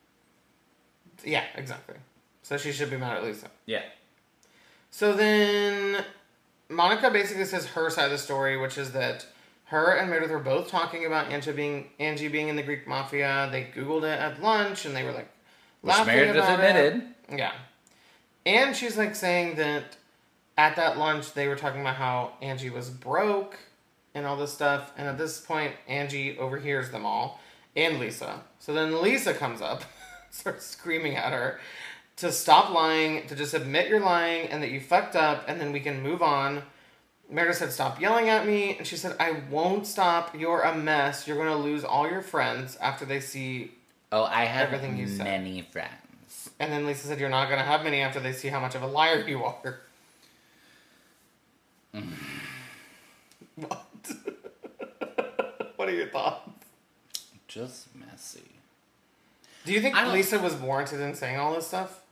S2: Yeah, exactly. So she should be mad at Lisa.
S3: Yeah.
S2: So then Monica basically says her side of the story, which is that her and Meredith were both talking about Angie being in the Greek mafia. They Googled it at lunch, and they were like laughing
S3: Meredith
S2: about
S3: admitted.
S2: it. Yeah. And she's like saying that at that lunch, they were talking about how Angie was broke and all this stuff. And at this point, Angie overhears them all. And Lisa. So then Lisa comes up, starts screaming at her to stop lying, to just admit you're lying and that you fucked up, and then we can move on. Meredith said, stop yelling at me. And she said, I won't stop. You're a mess. You're going to lose all your friends after they see
S3: I have
S2: everything you said.
S3: Many friends.
S2: And then Lisa said, you're not going to have many after they see how much of a liar you are. What? What are your thoughts?
S3: Just messy.
S2: Do you think Lisa was warranted in saying all this stuff?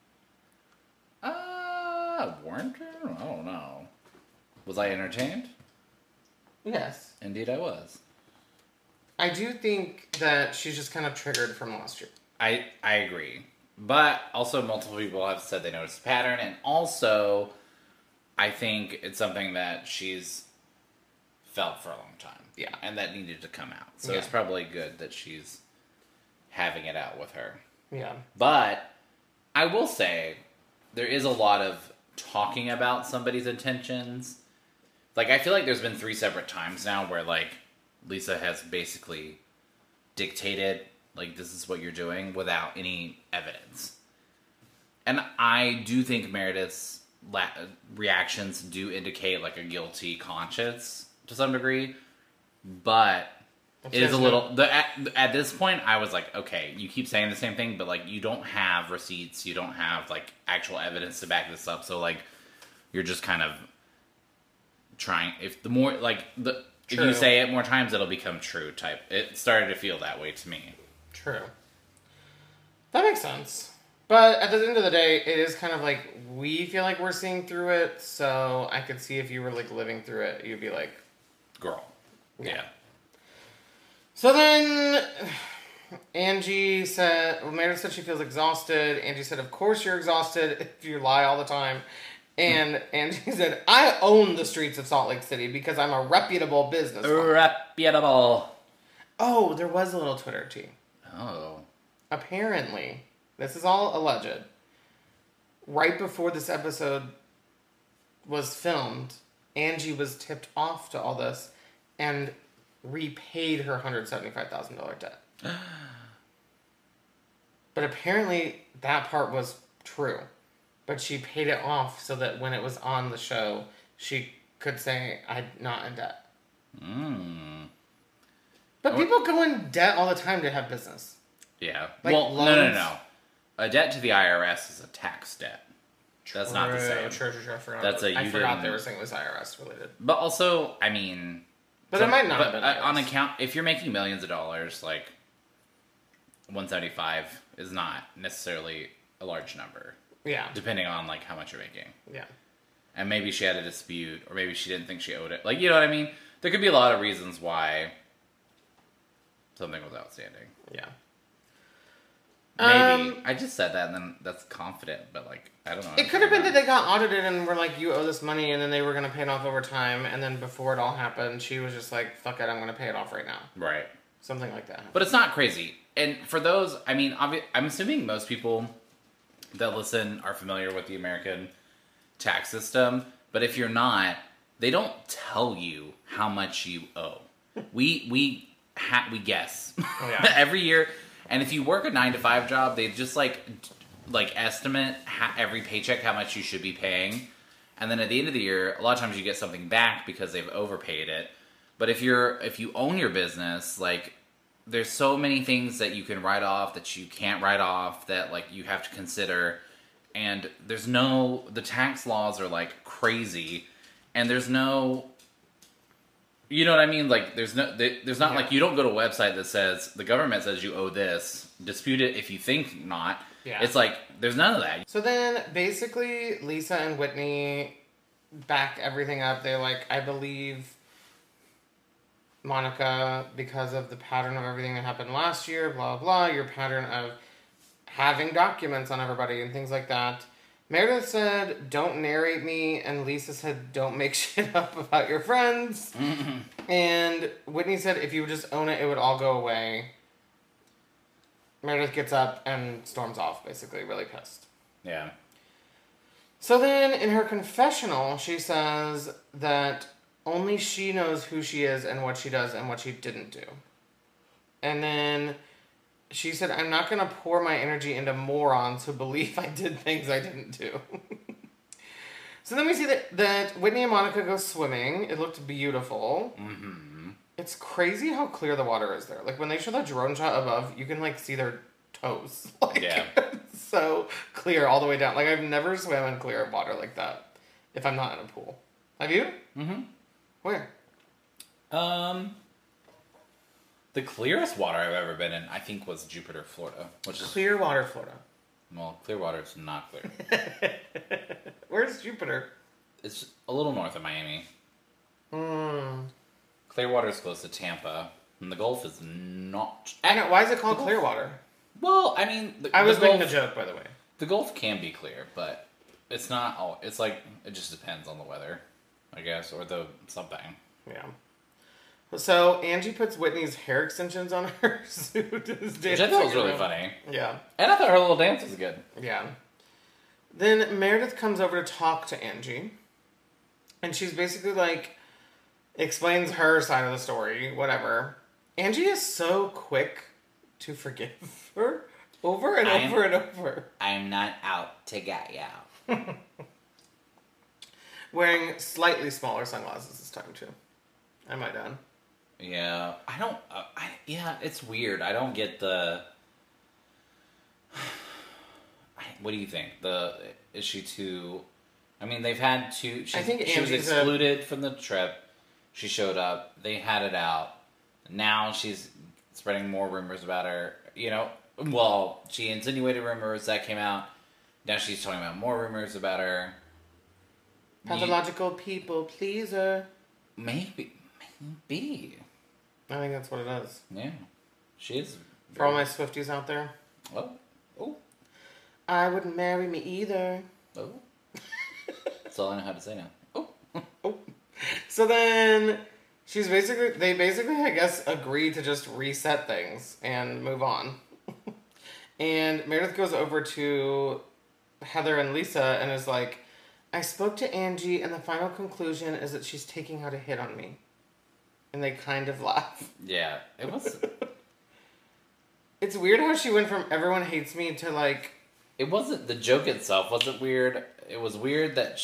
S3: Warranted? I don't know. Was I entertained?
S2: Yes.
S3: Indeed I was.
S2: I do think that she's just kind of triggered from last year.
S3: I agree. But also multiple people have said they noticed a pattern, and also I think it's something that she's felt for a long time.
S2: Yeah.
S3: And that needed to come out. So it's probably good that she's having it out with her.
S2: Yeah.
S3: But I will say there is a lot of talking about somebody's intentions Like, I feel like there's been 3 separate times now where, like, Lisa has basically dictated, like, this is what you're doing without any evidence. And I do think Meredith's reactions do indicate, like, a guilty conscience to some degree. But it is a little... At this point, I was like, okay, you keep saying the same thing, but, like, you don't have receipts. You don't have, like, actual evidence to back this up. So, like, you're just kind of trying... If you say it more times, it'll become true type. It started to feel that way to me.
S2: True. That makes sense. But at the end of the day, it is kind of like, we feel like we're seeing through it, so I could see if you were, like, living through it, you'd be like...
S3: Girl. Yeah.
S2: So then, Angie said... Well, Meredith said she feels exhausted. Angie said, of course you're exhausted if you lie all the time. And Angie said, I own the streets of Salt Lake City because I'm a reputable businesswoman.
S3: Reputable.
S2: Oh, there was a little Twitter tea.
S3: Oh.
S2: Apparently, this is all alleged. Right before this episode was filmed, Angie was tipped off to all this and repaid her $175,000 debt. But apparently, that part was true. But she paid it off so that when it was on the show, she could say, I'm not in debt. But people go in debt all the time to have business.
S3: Yeah.
S2: Like
S3: well,
S2: loans.
S3: no. A debt to the IRS is a tax debt. That's not the same.
S2: True. I
S3: I
S2: forgot they were saying it was IRS related.
S3: But also, I mean...
S2: But it might not have been
S3: on account, if you're making millions of dollars, like, 175 is not necessarily a large number.
S2: Yeah.
S3: Depending on, like, how much you're making.
S2: Yeah.
S3: And maybe she had a dispute, or maybe she didn't think she owed it. Like, you know what I mean? There could be a lot of reasons why something was outstanding.
S2: Yeah.
S3: Maybe. I just said that, and then that's confident, but, like, I don't know.
S2: It could have been that they got audited and were like, you owe this money, and then they were going to pay it off over time, and then before it all happened, she was just like, fuck it, I'm going to pay it off right now.
S3: Right.
S2: Something like that.
S3: But it's not crazy. And for those, I mean, I'm assuming most people that listen are familiar with the American tax system, but if you're not, they don't tell you how much you owe. We guess.
S2: Oh, yeah.
S3: Every year. And if you work a 9-to-5 job, they just like estimate every paycheck how much you should be paying. And then at the end of the year, a lot of times you get something back because they've overpaid it. But if you own your business, like, there's so many things that you can write off that you can't write off that, like, you have to consider. And the tax laws are, like, crazy. And there's no, you know what I mean? Like, there's not, like, you don't go to a website that says, the government says you owe this, dispute it if you think not.
S2: Yeah.
S3: It's like, there's none of that.
S2: So then, basically, Lisa and Whitney back everything up. They're like, I believe Monica, because of the pattern of everything that happened last year, blah, blah, your pattern of having documents on everybody and things like that. Meredith said, don't narrate me, and Lisa said, don't make shit up about your friends. Mm-hmm. And Whitney said, if you would just own it, it would all go away. Meredith gets up and storms off, basically, really pissed.
S3: Yeah.
S2: So then, in her confessional, she says that only she knows who she is and what she does and what she didn't do. And then she said, I'm not going to pour my energy into morons who believe I did things I didn't do. So then we see that Whitney and Monica go swimming. It looked beautiful.
S3: Mm-hmm.
S2: It's crazy how clear the water is there. Like, when they show the drone shot above, you can, like, see their toes. Like,
S3: yeah.
S2: It's so clear all the way down. Like, I've never swam in clear water like that if I'm not in a pool. Have you?
S3: Mm-hmm.
S2: Where?
S3: The clearest water I've ever been in, I think, was Jupiter, Florida. Which is
S2: Clearwater, Florida.
S3: Well, Clearwater is not clear.
S2: Where's Jupiter?
S3: It's a little north of Miami.
S2: Hmm.
S3: Clearwater is close to Tampa, and the Gulf is not.
S2: I know. Why is it called Clearwater?
S3: Well, I mean,
S2: I was making a joke, by the way.
S3: The Gulf can be clear, but it's not. Oh, it's like it just depends on the weather, I guess, or the something.
S2: Yeah. So Angie puts Whitney's hair extensions on her suit.
S3: Which I thought was really funny.
S2: Yeah.
S3: And I thought her little dance was good.
S2: Yeah. Then Meredith comes over to talk to Angie. And she's basically like, explains her side of the story, whatever. Angie is so quick to forgive her over and over and over.
S3: I'm not out to get you.
S2: Wearing slightly smaller sunglasses this time, too. I might add.
S3: Yeah, I don't... yeah, it's weird. I don't get the... What do you think? Is she too... I mean, they've had two...
S2: I think
S3: she was excluded from the trip. She showed up. They had it out. Now she's spreading more rumors about her. You know, well, she insinuated rumors that came out. Now she's talking about more rumors about her.
S2: Pathological people pleaser.
S3: Maybe.
S2: I think that's what it is.
S3: Yeah. She is.
S2: For all my Swifties out there.
S3: Oh.
S2: I wouldn't marry me either.
S3: Oh. That's all I know how to say now.
S2: Oh. So then they basically, I guess, agree to just reset things and move on. And Meredith goes over to Heather and Lisa and is like, I spoke to Angie and the final conclusion is that she's taking out a hit on me. And they kind of laugh.
S3: Yeah, it was...
S2: It's weird how she went from everyone hates me to like...
S3: It wasn't... The joke itself wasn't weird. It was weird that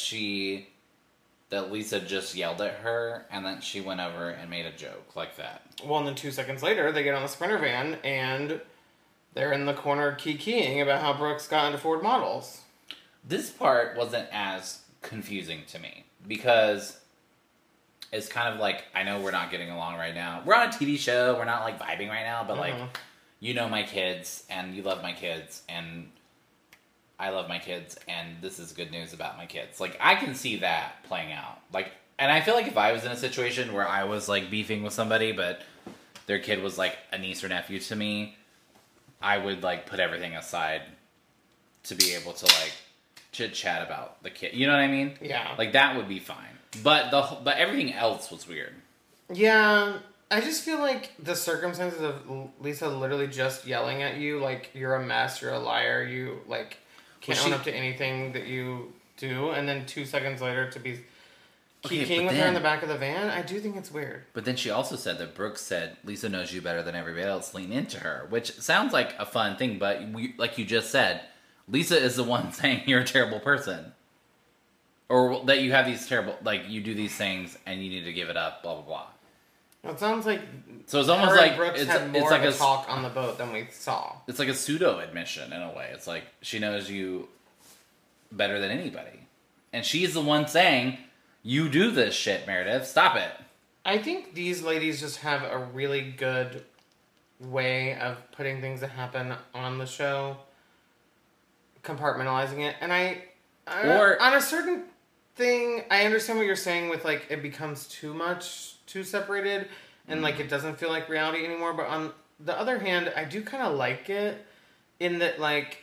S3: Lisa just yelled at her and then she went over and made a joke like that.
S2: Well, and then 2 seconds later, they get on the Sprinter van and they're in the corner keying about how Brooks got into Ford models.
S3: This part wasn't as confusing to me because it's kind of like, I know we're not getting along right now. We're on a TV show. We're not like vibing right now, but like, you know my kids and you love my kids and I love my kids and this is good news about my kids. Like, I can see that playing out. Like, and I feel like if I was in a situation where I was like beefing with somebody, but their kid was like a niece or nephew to me, I would like put everything aside to be able to like chit chat about the kid. You know what I mean?
S2: Yeah.
S3: Like that would be fine. But everything else was weird.
S2: Yeah. I just feel like the circumstances of Lisa literally just yelling at you, like, you're a mess, you're a liar, you, like, can't own up to anything that you do, and then 2 seconds later to be keying with her in the back of the van, I do think it's weird.
S3: But then she also said that Brooks said, Lisa knows you better than everybody else, lean into her, which sounds like a fun thing, but like you just said, Lisa is the one saying you're a terrible person. Or that you have these terrible, like, you do these things and you need to give it up, blah, blah, blah.
S2: Well, it sounds like
S3: so it's almost like
S2: Brooks had more of a talk on the boat than we saw.
S3: It's like a pseudo admission in a way. It's like she knows you better than anybody, and she's the one saying, "You do this shit, Meredith. Stop it."
S2: I think these ladies just have a really good way of putting things that happen on the show, compartmentalizing it, and or on a certain thing, I understand what you're saying with like it becomes too separated, and like it doesn't feel like reality anymore. But on the other hand, I do kind of like it in that like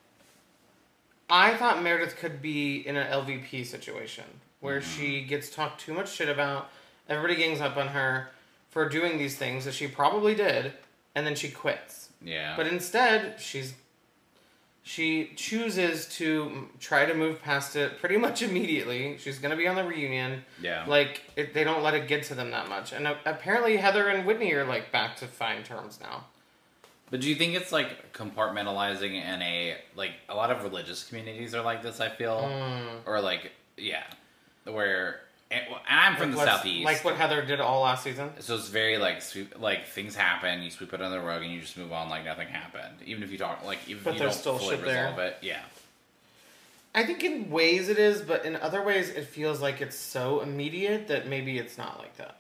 S2: I thought Meredith could be in an LVP situation where she gets talked too much shit about, everybody gangs up on her for doing these things that she probably did, and then she quits.
S3: Yeah.
S2: But instead, she chooses to try to move past it pretty much immediately. She's going to be on the reunion.
S3: Yeah.
S2: Like, they don't let it get to them that much. And apparently Heather and Whitney are, like, back to fine terms now.
S3: But do you think it's, like, compartmentalizing in a lot of religious communities are like this, I feel? Or, like, yeah. Where... And I'm from the Southeast.
S2: Like what Heather did all last season?
S3: So it's very, like, things happen, you sweep it under the rug, and you just move on like nothing happened. Even if you don't, like, even if you don't fully resolve it. Yeah.
S2: I think in ways it is, but in other ways it feels like it's so immediate that maybe it's not like that.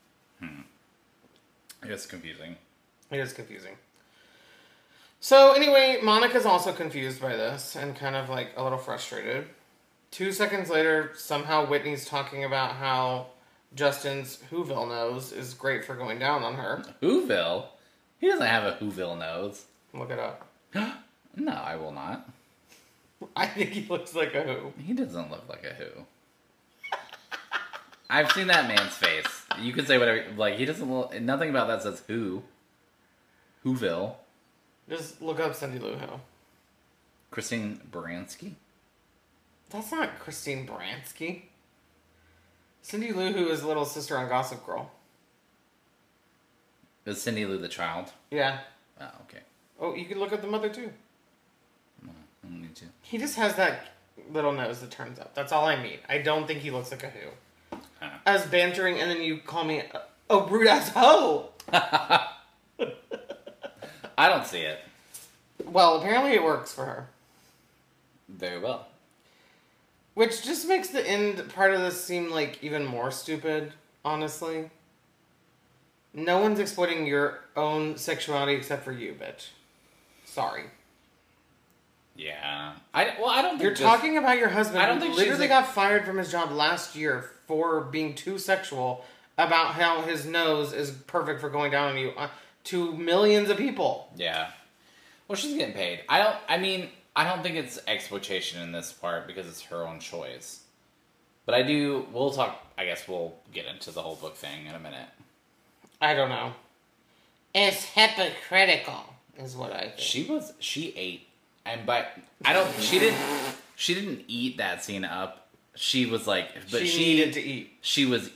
S3: It's confusing.
S2: It is confusing. So anyway, Monica's also confused by this and kind of, like, a little frustrated. 2 seconds later, somehow Whitney's talking about how Justin's Whoville nose is great for going down on her.
S3: Whoville? He doesn't have a Whoville nose.
S2: Look it up.
S3: No, I will not.
S2: I think he looks like a who.
S3: He doesn't look like a who. I've seen that man's face. You can say whatever. Like, he doesn't look... Nothing about that says who. Whoville.
S2: Just look up Cindy Lou Who.
S3: Christine Baranski?
S2: That's not Christine Baranski.
S1: Cindy Lou Who is little sister on Gossip Girl.
S3: Is Cindy Lou the child?
S1: Yeah.
S3: Oh, okay.
S1: Oh, you could look at the mother too.
S3: No, I don't need to.
S1: He just has that little nose that turns up. That's all I mean. I don't think he looks like a Who. I was bantering, and then you call me a rude ass hoe.
S3: I don't see it.
S1: Well, apparently it works for her.
S3: Very well.
S1: Which just makes the end part of this seem like even more stupid, honestly. No one's exploiting your own sexuality except for you, bitch. Sorry.
S3: Yeah. I don't think
S1: You're talking about your husband
S3: I don't
S1: who
S3: think
S1: literally
S3: she's
S1: got fired from his job last year for being too sexual about how his nose is perfect for going down on you to millions of people.
S3: Yeah. Well, she's getting paid. I don't think it's exploitation in this part because it's her own choice. But we'll get into the whole book thing in a minute.
S1: I don't know. It's hypocritical, is what I think.
S3: She ate, she didn't eat that scene up. She was like, but she
S1: needed to eat.
S3: She was,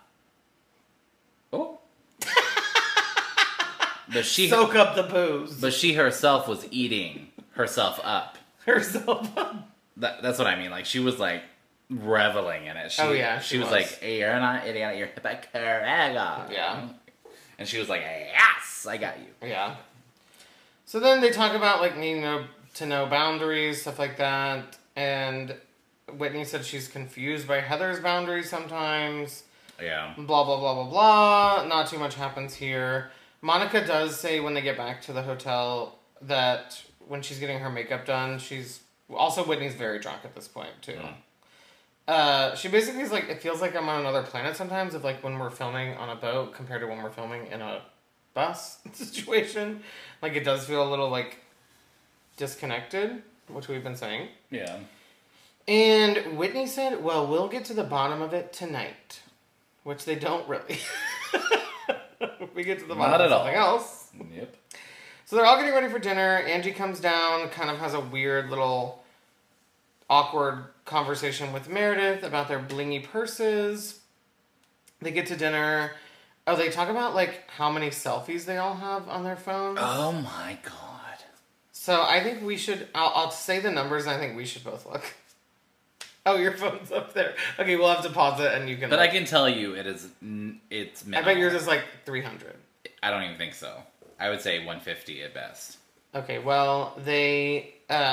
S3: but she
S1: soak up the booze.
S3: But she herself was eating herself up.
S1: Herself up.
S3: That's what I mean. Like, she was like reveling in it. She was like, hey, you're not eating, you're hypocritical.
S1: Yeah.
S3: And she was like, yes, I got you.
S1: Yeah. So then they talk about, like, needing to know boundaries, stuff like that. And Whitney said she's confused by Heather's boundaries sometimes.
S3: Yeah.
S1: Blah, blah, blah, blah, blah. Not too much happens here. Monica does say when they get back to the hotel that when she's getting her makeup done, also Whitney's very drunk at this point, too. She basically is like, it feels like I'm on another planet sometimes, of like when we're filming on a boat compared to when we're filming in a bus situation. Like, it does feel a little like disconnected, which we've been saying.
S3: Yeah. And
S1: Whitney said, well, we'll get to the bottom of it tonight. Which they don't really. We get to the bottom of something else.
S3: Yep.
S1: So they're all getting ready for dinner. Angie comes down, kind of has a weird little awkward conversation with Meredith about their blingy purses. They get to dinner. Oh, they talk about, like, how many selfies they all have on their phones.
S3: Oh, my God.
S1: So I think we should... I'll say the numbers, and I think we should both look. Oh, your phone's up there. Okay, we'll have to pause it, and you can...
S3: But look. I can tell you it's minimal.
S1: I bet yours is, like, 300.
S3: I don't even think so. I would say 150 at best.
S1: Okay, well, they...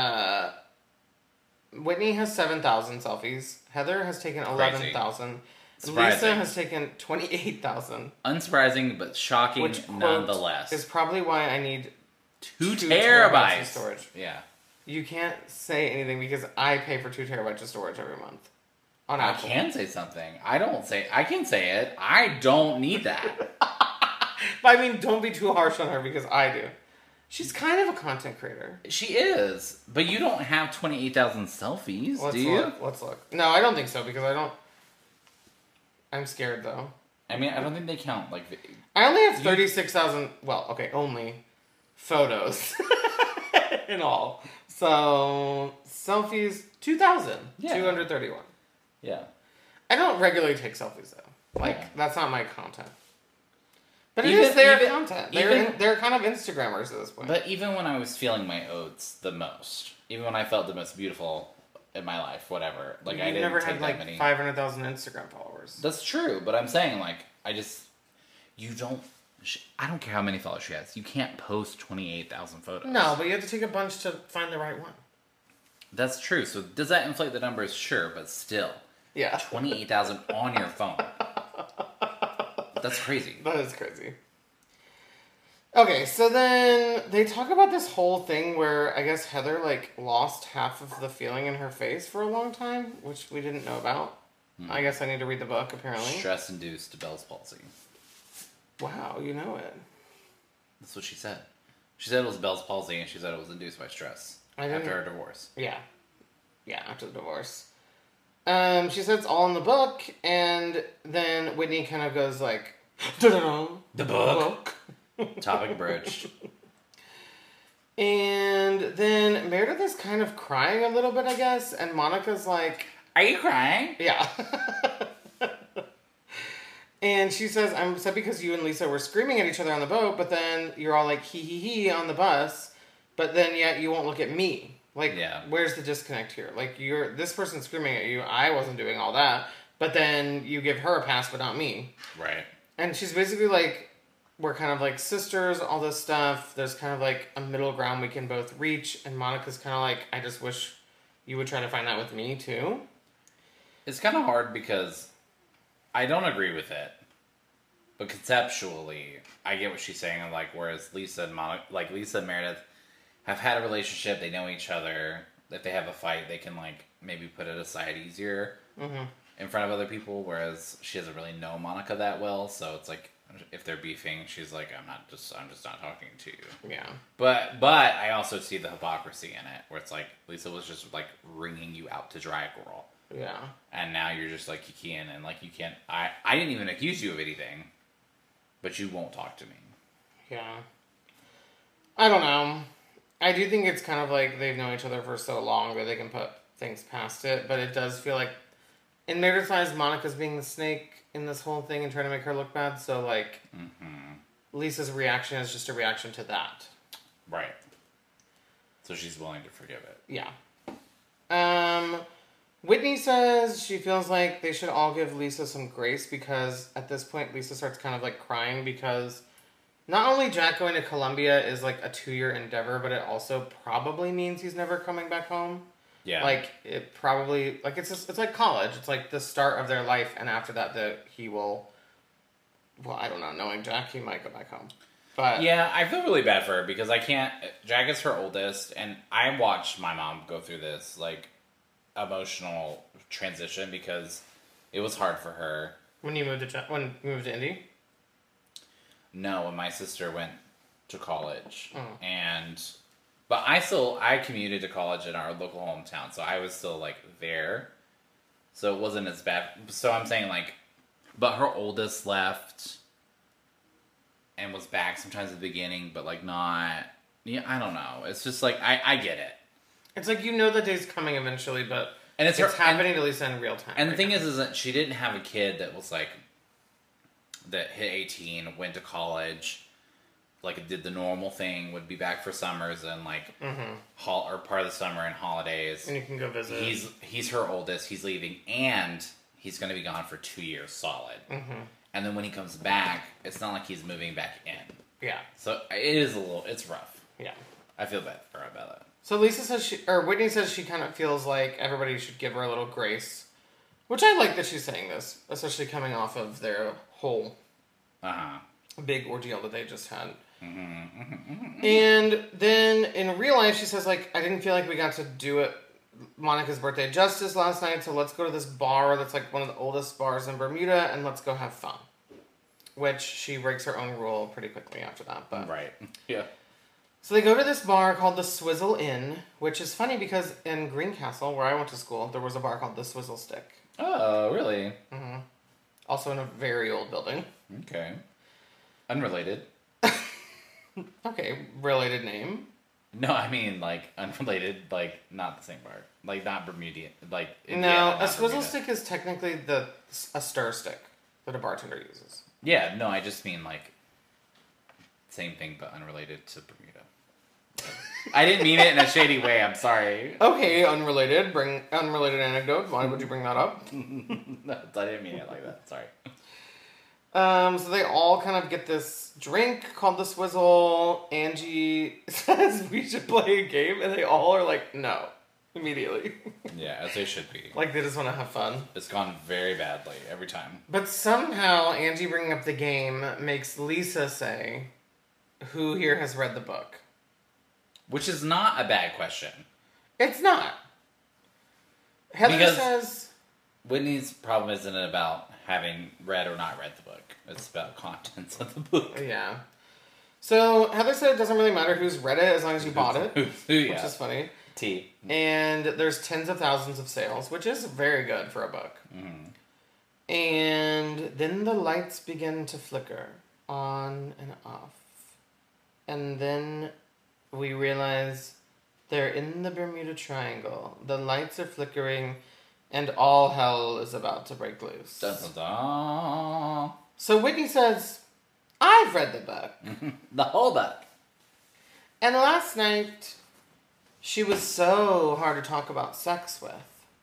S1: Whitney has 7,000 selfies. Heather has taken 11,000. Lisa has taken 28,000.
S3: Unsurprising, but shocking
S1: which,
S3: nonetheless.
S1: Is probably why I need
S3: 2 terabytes
S1: of storage.
S3: Yeah.
S1: You can't say anything because I pay for 2 terabytes of storage every month. On Apple.
S3: I can say something. I can say it. I don't need that.
S1: But I mean, don't be too harsh on her because I do. She's kind of a content creator.
S3: She is. But you don't have 28,000 selfies, do you?
S1: Let's look. No, I don't think so because I don't... I'm scared, though.
S3: I mean, I don't think they count, like...
S1: I only have 36,000... Well, okay, only photos in all. So, selfies, 2,000. Yeah. 231.
S3: Yeah.
S1: I don't regularly take selfies, though. Like, that's not my content. But it is their content. They're kind of Instagrammers at this point.
S3: But even when I was feeling my oats the most, even when I felt the most beautiful in my life, whatever, like I didn't
S1: never
S3: take
S1: had
S3: that
S1: like
S3: many.
S1: 500,000 Instagram followers.
S3: That's true, but I'm saying like you don't. I don't care how many followers she has. You can't post 28,000 photos.
S1: No, but you have to take a bunch to find the right one.
S3: That's true. So does that inflate the numbers? Sure, but still.
S1: Yeah.
S3: 28,000 on your phone. That's crazy.
S1: That is crazy. Okay, so then they talk about this whole thing where I guess Heather like lost half of the feeling in her face for a long time, which we didn't know about. I guess I need to read the book, apparently.
S3: Stress-induced Bell's palsy.
S1: Wow, you know it.
S3: That's what she said. She said it was Bell's palsy, and she said it was induced by stress after her divorce.
S1: Yeah. Yeah, after the divorce. She said it's all in the book, and then Whitney kind of goes like,
S3: the book. Topic broached.
S1: And then Meredith is kind of crying a little bit, I guess, and Monica's like...
S3: Are you crying?
S1: Yeah.
S2: And she says, I'm upset because you and Lisa were screaming at each other on the boat, but then you're all like, hee on the bus, but then yet you won't look at me. Like, where's the disconnect here? Like, this person's screaming at you, I wasn't doing all that, but then you give her a pass, but not me.
S3: Right.
S2: And she's basically like, we're kind of like sisters, all this stuff. There's kind of like a middle ground we can both reach. And Monica's kind of like, I just wish you would try to find that with me too.
S3: It's kind of hard because I don't agree with it. But conceptually, I get what she's saying. Like, whereas Lisa and Meredith have had a relationship, they know each other. If they have a fight, they can like maybe put it aside easier in front of other people. Whereas she doesn't really know Monica that well, so it's like, if they're beefing, she's like, I'm just not talking to you.
S2: Yeah.
S3: But I also see the hypocrisy in it, where it's like Lisa was just like wringing you out to dry, girl.
S2: Yeah.
S3: And now you're just like kikiing and like you can't. I didn't even accuse you of anything, but you won't talk to me.
S2: Yeah. I don't know. I do think it's kind of like they've known each other for so long that they can put things past it, but it does feel like in Meredith's eyes, Monica's being the snake in this whole thing and trying to make her look bad. So, like, Lisa's reaction is just a reaction to that.
S3: Right. So she's willing to forgive it.
S2: Yeah. Whitney says she feels like they should all give Lisa some grace because at this point, Lisa starts kind of, like, crying because not only Jack going to Columbia is, like, a 2-year endeavor, but it also probably means he's never coming back home.
S3: Yeah.
S2: Like, it probably, like, it's like college. It's like the start of their life, and after that, he will, well, I don't know, knowing Jack, he might go back home. But
S3: yeah, I feel really bad for her because Jack is her oldest, and I watched my mom go through this, like, emotional transition because it was hard for her.
S2: When you moved to Indy?
S3: No, when my sister went to college, but I commuted to college in our local hometown, so I was still, like, there. So it wasn't as bad. So I'm saying, like, but her oldest left and was back sometimes at the beginning, but, like, not. Yeah, I don't know. It's just, like, I get it.
S2: It's like, you know the day's coming eventually, but
S3: and it's
S2: happening to Lisa in real time.
S3: And the thing is that she didn't have a kid that was, like, that hit 18, went to college, like, did the normal thing, would be back for summers and, like, or part of the summer and holidays.
S2: And you can go visit.
S3: He's her oldest. He's leaving, and he's going to be gone for 2 years solid. And then when he comes back, it's not like he's moving back in.
S2: Yeah.
S3: So it's rough.
S2: Yeah.
S3: I feel bad for her about that.
S2: So Whitney says she kind of feels like everybody should give her a little grace, which I like that she's saying this, especially coming off of their whole big ordeal that they just had. And then in real life, she says, like, I didn't feel like we got to do it Monica's birthday justice last night, so let's go to this bar that's, like, one of the oldest bars in Bermuda, and let's go have fun. Which she breaks her own rule pretty quickly after that. But
S3: right. Yeah.
S2: So they go to this bar called the Swizzle Inn, which is funny because in Greencastle, where I went to school, there was a bar called the Swizzle Stick.
S3: Oh, really?
S2: Also in a very old building.
S3: Okay. Unrelated.
S2: Okay, related name.
S3: No, I mean, like, unrelated, like, not the same bar. Like, not Bermudian. Like,
S2: no, a swizzle stick is technically a stir stick that a bartender uses.
S3: Yeah, no, I just mean, like, same thing, but unrelated to Bermuda. I didn't mean it in a shady way, I'm sorry.
S2: Okay, unrelated anecdote. Why would you bring that up?
S3: No, I didn't mean it like that, sorry.
S2: So they all kind of get this drink called the Swizzle. Angie says we should play a game, and they all are like, no, immediately.
S3: Yeah, as they should be.
S2: Like, they just want to have fun.
S3: It's gone very badly every time.
S2: But somehow, Angie bringing up the game makes Lisa say, who here has read the book?
S3: Which is not a bad question.
S2: It's not. Heather says...
S3: Whitney's problem isn't about having read or not read the book. It's about contents of the book.
S2: Yeah. So, Heather said it doesn't really matter who's read it as long as you bought it. Which is funny.
S3: T.
S2: And there's tens of thousands of sales, which is very good for a book. And then the lights begin to flicker on and off. And then we realize they're in the Bermuda Triangle. The lights are flickering, and all hell is about to break loose.
S3: Dun, dun, dun.
S1: So Whitney says, I've read the book.
S3: The whole book.
S1: And last night, she was so hard to talk about sex with.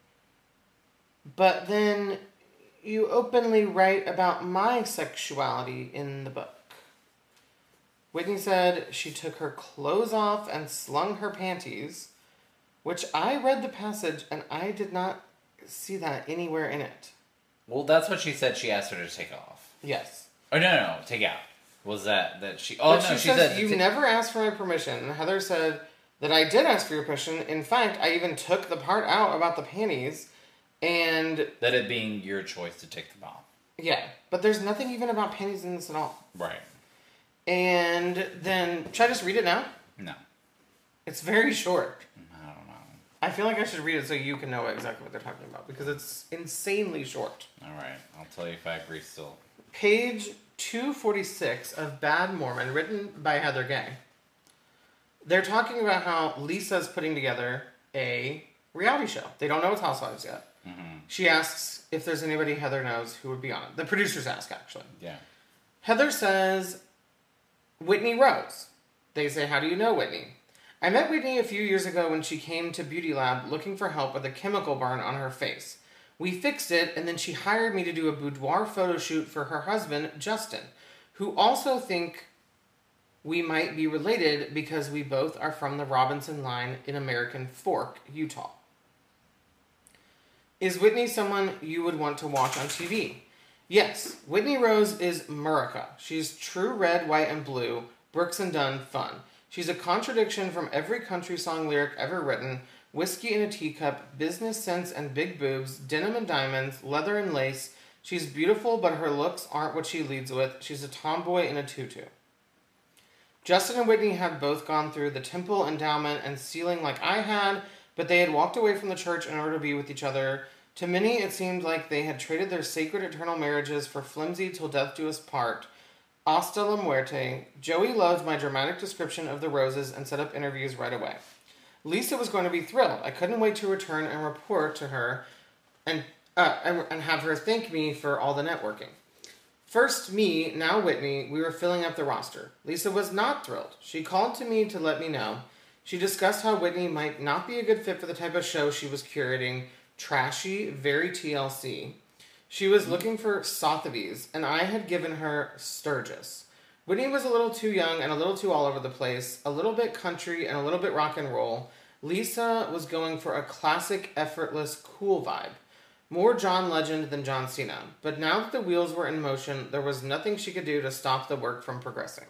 S1: But then you openly write about my sexuality in the book. Whitney said she took her clothes off and slung her panties, which I read the passage and I did not see that anywhere in it.
S3: Well, that's what she said she asked her to take off.
S1: Yes.
S3: Oh, no, take out. Was that she... Oh,
S1: But
S3: no,
S1: she
S3: she
S1: says,
S3: said...
S1: you've never asked for my permission. And Heather said that I did ask for your permission. In fact, I even took the part out about the panties and...
S3: That it being your choice to take them off.
S1: Yeah. But there's nothing even about panties in this at all.
S3: Right.
S1: And then... Should I just read it now?
S3: No.
S1: It's very short.
S3: I don't know.
S1: I feel like I should read it so you can know exactly what they're talking about. Because it's insanely short.
S3: All right. I'll tell you if I agree still.
S1: Page 246 of Bad Mormon, written by Heather Gay. They're talking about how Lisa's putting together a reality show. They don't know it's Housewives yet.
S3: Mm-hmm.
S1: She asks if there's anybody Heather knows who would be on it. The producers ask, actually.
S3: Yeah.
S1: Heather says, Whitney Rose. They say, how do you know Whitney? I met Whitney a few years ago when she came to Beauty Lab looking for help with a chemical burn on her face. We fixed it, and then she hired me to do a boudoir photo shoot for her husband, Justin, who also think we might be related because we both are from the Robinson line in American Fork, Utah. Is Whitney someone you would want to watch on TV? Yes, Whitney Rose is Murica. She's true red, white, and blue, Brooks and Dunn fun. She's a contradiction from every country song lyric ever written. Whiskey in a teacup, business sense and big boobs, denim and diamonds, leather and lace. She's beautiful, but her looks aren't what she leads with. She's a tomboy in a tutu. Justin and Whitney have both gone through the temple endowment and sealing like I had, but they had walked away from the church in order to be with each other. To many, it seemed like they had traded their sacred eternal marriages for flimsy till death do us part. Hasta la muerte. Joey loved my dramatic description of the roses and set up interviews right away. Lisa was going to be thrilled. I couldn't wait to return and report to her and have her thank me for all the networking. First me, now Whitney, we were filling up the roster. Lisa was not thrilled. She called to me to let me know. She discussed how Whitney might not be a good fit for the type of show she was curating. Trashy, very TLC. She was looking for Sotheby's, and I had given her Sturgis. Whitney was a little too young and a little too all over the place, a little bit country and a little bit rock and roll. Lisa was going for a classic, effortless, cool vibe. More John Legend than John Cena. But now that the wheels were in motion, there was nothing she could do to stop the work from progressing.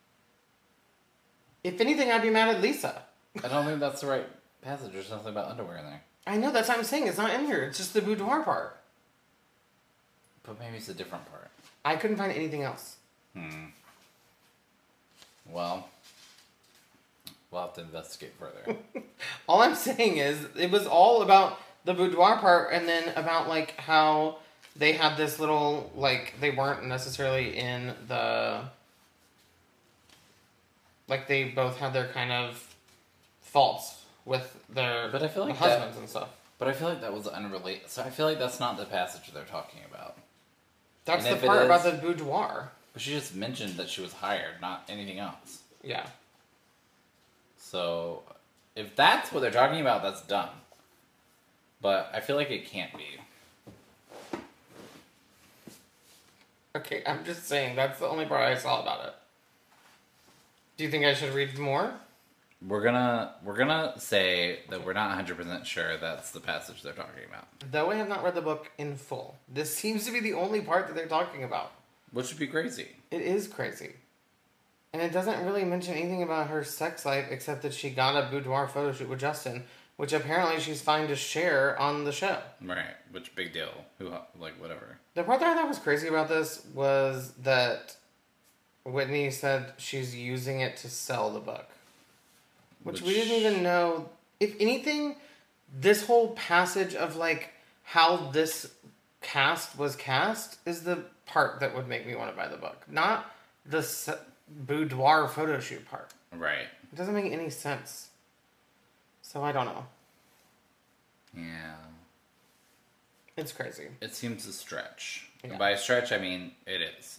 S1: If anything, I'd be mad at Lisa.
S3: I don't think that's the right passage. There's nothing about underwear in there.
S1: I know, that's what I'm saying. It's not in here. It's just the boudoir part.
S3: But maybe it's a different part.
S1: I couldn't find anything else.
S3: Well, we'll have to investigate further.
S1: All I'm saying is, it was all about the boudoir part, and then about, like, how they had this little, like, they weren't necessarily in the, like, they both had their kind of faults with their
S3: but I feel like
S1: husbands and stuff.
S3: But I feel like that was unrelated. So I feel like that's not the passage they're talking about.
S1: That's
S3: And
S1: the
S3: if it
S1: part
S3: is-
S1: about the boudoir.
S3: But she just mentioned that she was hired, not anything else.
S1: Yeah.
S3: So if that's what they're talking about, that's dumb. But I feel like it can't be.
S1: Okay, I'm just saying, that's the only part I saw about it. Do you think I should read more?
S3: We're gonna say that we're not 100% sure that's the passage they're talking about.
S1: Though I have not read the book in full, this seems to be the only part that they're talking about.
S3: Which would be crazy.
S1: It is crazy. And it doesn't really mention anything about her sex life except that she got a boudoir photo shoot with Justin, which apparently she's fine to share on the show.
S3: Right. Which, big deal. Who, like, whatever.
S1: The part that I thought was crazy about this was that Whitney said she's using it to sell the book. Which we didn't even know. If anything, this whole passage of, like, how this cast was cast is the part that would make me want to buy the book. Not the boudoir photo shoot part.
S3: Right.
S1: It doesn't make any sense. So I don't know.
S3: Yeah.
S1: It's crazy.
S3: It seems a stretch.
S1: Yeah.
S3: And by a stretch, I mean it is.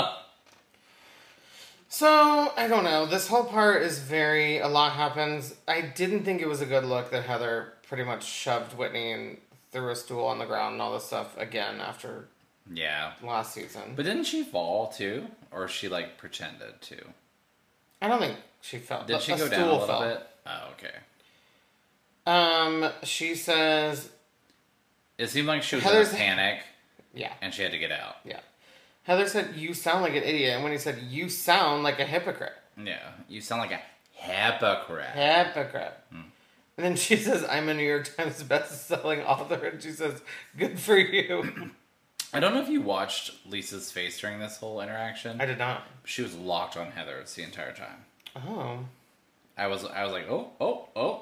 S1: So, I don't know. This whole part is a lot happens. I didn't think it was a good look that Heather pretty much shoved Whitney and threw a stool on the ground and all this stuff again after
S3: Yeah.
S1: last season.
S3: But didn't she fall too? Or she like pretended to?
S1: I don't think she fell.
S3: Did she go down a little bit? Oh, okay.
S1: She says...
S3: It seemed like she was
S1: Heather's-
S3: in a panic
S1: Yeah.
S3: and she had to get out.
S1: Yeah. Heather said, "You sound like an idiot." And when he said, "You sound like a hypocrite."
S3: Yeah. You sound like a hypocrite.
S1: Hypocrite. And then she says, "I'm a New York Times best-selling author." And she says, "Good for you."
S3: I don't know if you watched Lisa's face during this whole interaction.
S1: I did not.
S3: She was locked on Heather the entire time.
S1: Oh.
S3: I was like, oh.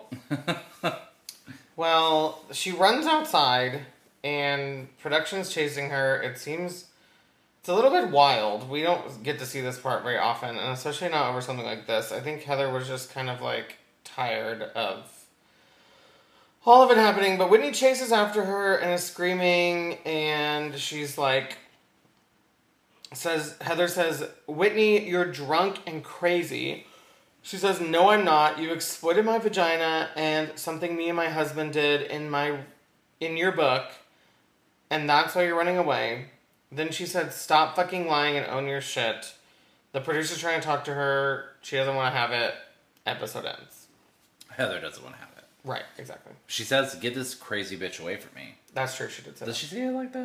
S1: Well, she runs outside, and production's chasing her. It seems it's a little bit wild. We don't get to see this part very often, and especially not over something like this. I think Heather was just kind of like tired of all of it happening. But Whitney chases after her and is screaming, and she's like, Heather says, "Whitney, you're drunk and crazy." She says, "No, I'm not. You exploited my vagina and something me and my husband did in your book, and that's why you're running away." Then she said, "Stop fucking lying and own your shit." The producer's trying to talk to her. She doesn't want to have it. Episode ends.
S3: Heather doesn't want to have it.
S1: Right, exactly.
S3: She says, "Get this crazy bitch away from me."
S1: That's true. She did say
S3: Does
S1: that.
S3: she say it like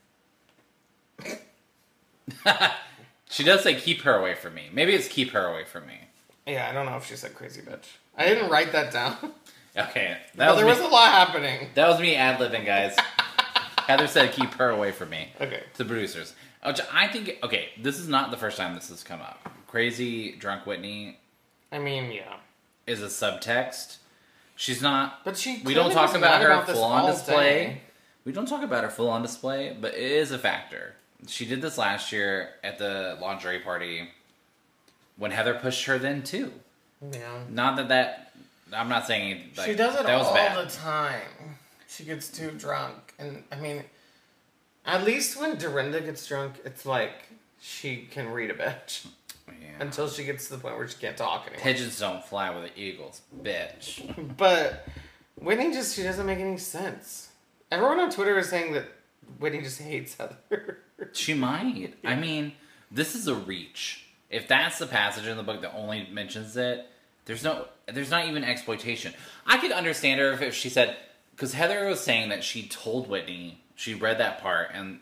S3: that? She does say, "Keep her away from me." Maybe it's "Keep her away from me."
S1: Yeah, I don't know if she said crazy bitch. I didn't write that down.
S3: Okay,
S1: But there was a lot happening.
S3: That was me ad-libbing, guys. Heather said, "Keep her away from me."
S1: Okay.
S3: To the producers. Which I think, okay, this is not the first time this has come up. Crazy drunk Whitney
S1: I mean, yeah.
S3: is a subtext. She's not.
S1: But she
S3: We don't
S1: clearly
S3: talk
S1: was
S3: about
S1: mad
S3: her
S1: about this
S3: full on
S1: all
S3: display.
S1: day.
S3: We don't talk about her full on display, but it is a factor. She did this last year at the lingerie party when Heather pushed her then too.
S1: Yeah.
S3: Not that I'm not saying like,
S1: She does it
S3: that was
S1: all
S3: bad.
S1: the time. She gets too drunk. And, I mean, at least when Dorinda gets drunk, it's like she can read a bitch.
S3: Yeah.
S1: Until she gets to the point where she can't talk anymore.
S3: Pigeons don't fly with the eagles, bitch.
S1: But Whitney she doesn't make any sense. Everyone on Twitter is saying that Whitney just hates Heather.
S3: She might. I mean, this is a reach. If that's the passage in the book that only mentions it, there's not even exploitation. I could understand her if she said, because Heather was saying that she told Whitney, she read that part, and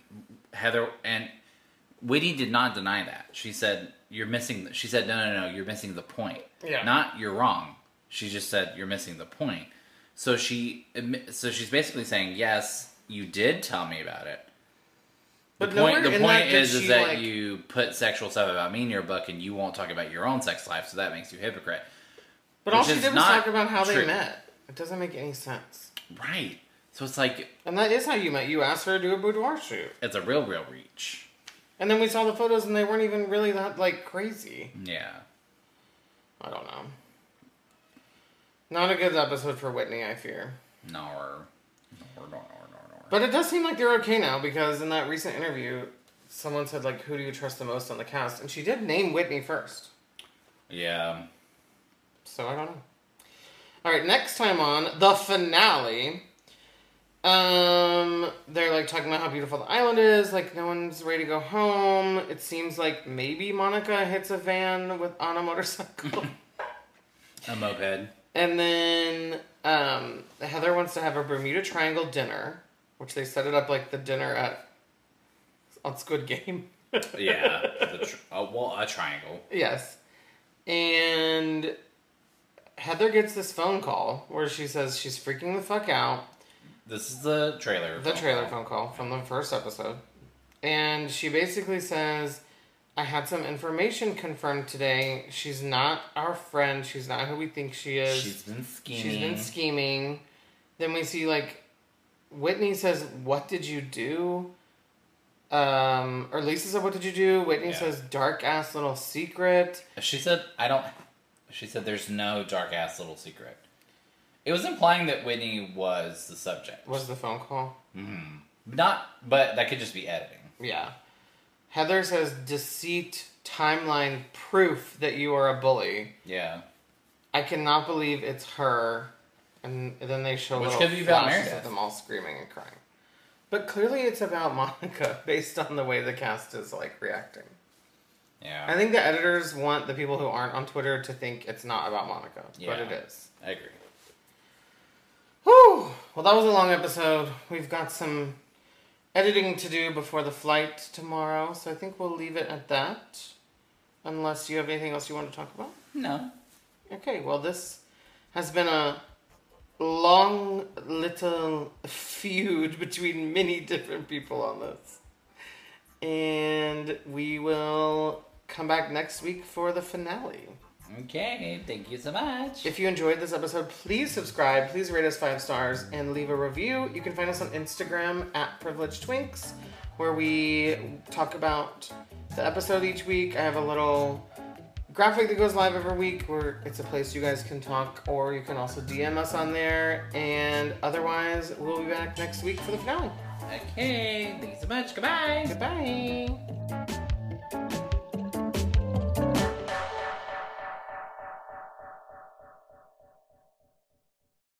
S3: Whitney did not deny that. She said, she said, no, you're missing the point.
S1: Yeah.
S3: Not, you're wrong. She just said, you're missing the point. So she's basically saying, yes, you did tell me about it. The
S1: But
S3: point
S1: nowhere in that did
S3: is
S1: she,
S3: that
S1: like-
S3: you put sexual stuff about me in your book and you won't talk about your own sex life, so that makes you a hypocrite.
S1: But all
S3: Which
S1: she
S3: is
S1: did was
S3: not
S1: talk about how they
S3: true.
S1: met. It doesn't make any sense.
S3: Right. So it's like,
S1: And that is how you met. You asked her to do a boudoir shoot.
S3: it's a real reach.
S1: And then we saw the photos and they weren't even really that, like, crazy.
S3: Yeah.
S1: I don't know. Not a good episode for Whitney, I fear.
S3: No.
S1: But it does seem like they're okay now because in that recent interview, someone said, like, who do you trust the most on the cast? And she did name Whitney first.
S3: Yeah.
S1: So I don't know. Alright, next time on the finale, they're like talking about how beautiful the island is, like no one's ready to go home. It seems like maybe Monica hits a van on a motorcycle.
S3: A moped.
S1: And then Heather wants to have a Bermuda Triangle dinner, which they set it up like the dinner on Squid Game.
S3: Yeah. A triangle.
S1: Yes. And Heather gets this phone call where she says she's freaking the fuck out.
S3: This is the trailer.
S1: Phone call from the first episode. And she basically says, I had some information confirmed today. She's not our friend. She's not who we think she is.
S3: She's been
S1: scheming. Then we see, like, Whitney says, what did you do? Or Lisa said, what did you do? Whitney says, dark ass little secret.
S3: She said, she said there's no dark ass little secret. It was implying that Whitney was the subject.
S1: Was the phone call?
S3: Mm-hmm. But that could just be editing.
S1: Yeah. Heather says, deceit timeline proof that you are a bully.
S3: Yeah.
S1: I cannot believe it's her. And then they show
S3: Which
S1: little
S3: could be about
S1: flashes
S3: Meredith.
S1: of them all screaming and crying. But clearly it's about Monica based on the way the cast is like reacting.
S3: Yeah.
S1: I think the editors want the people who aren't on Twitter to think it's not about Monica.
S3: Yeah.
S1: But it is.
S3: I agree.
S1: Whew! Well, that was a long episode. We've got some editing to do before the flight tomorrow, so I think we'll leave it at that. Unless you have anything else you want to talk about?
S3: No.
S1: Okay, well, this has been a long little feud between many different people on this. And we will come back next week for the finale.
S3: Okay, thank you so much.
S1: If you enjoyed this episode, please subscribe, please rate us 5 stars, and leave a review. You can find us on Instagram at Privileged Twinks, where we talk about the episode each week. I have a little graphic that goes live every week where it's a place you guys can talk, or you can also DM us on there. And otherwise, we'll be back next week for the finale.
S3: Okay, thank you so much. Goodbye.
S1: Goodbye.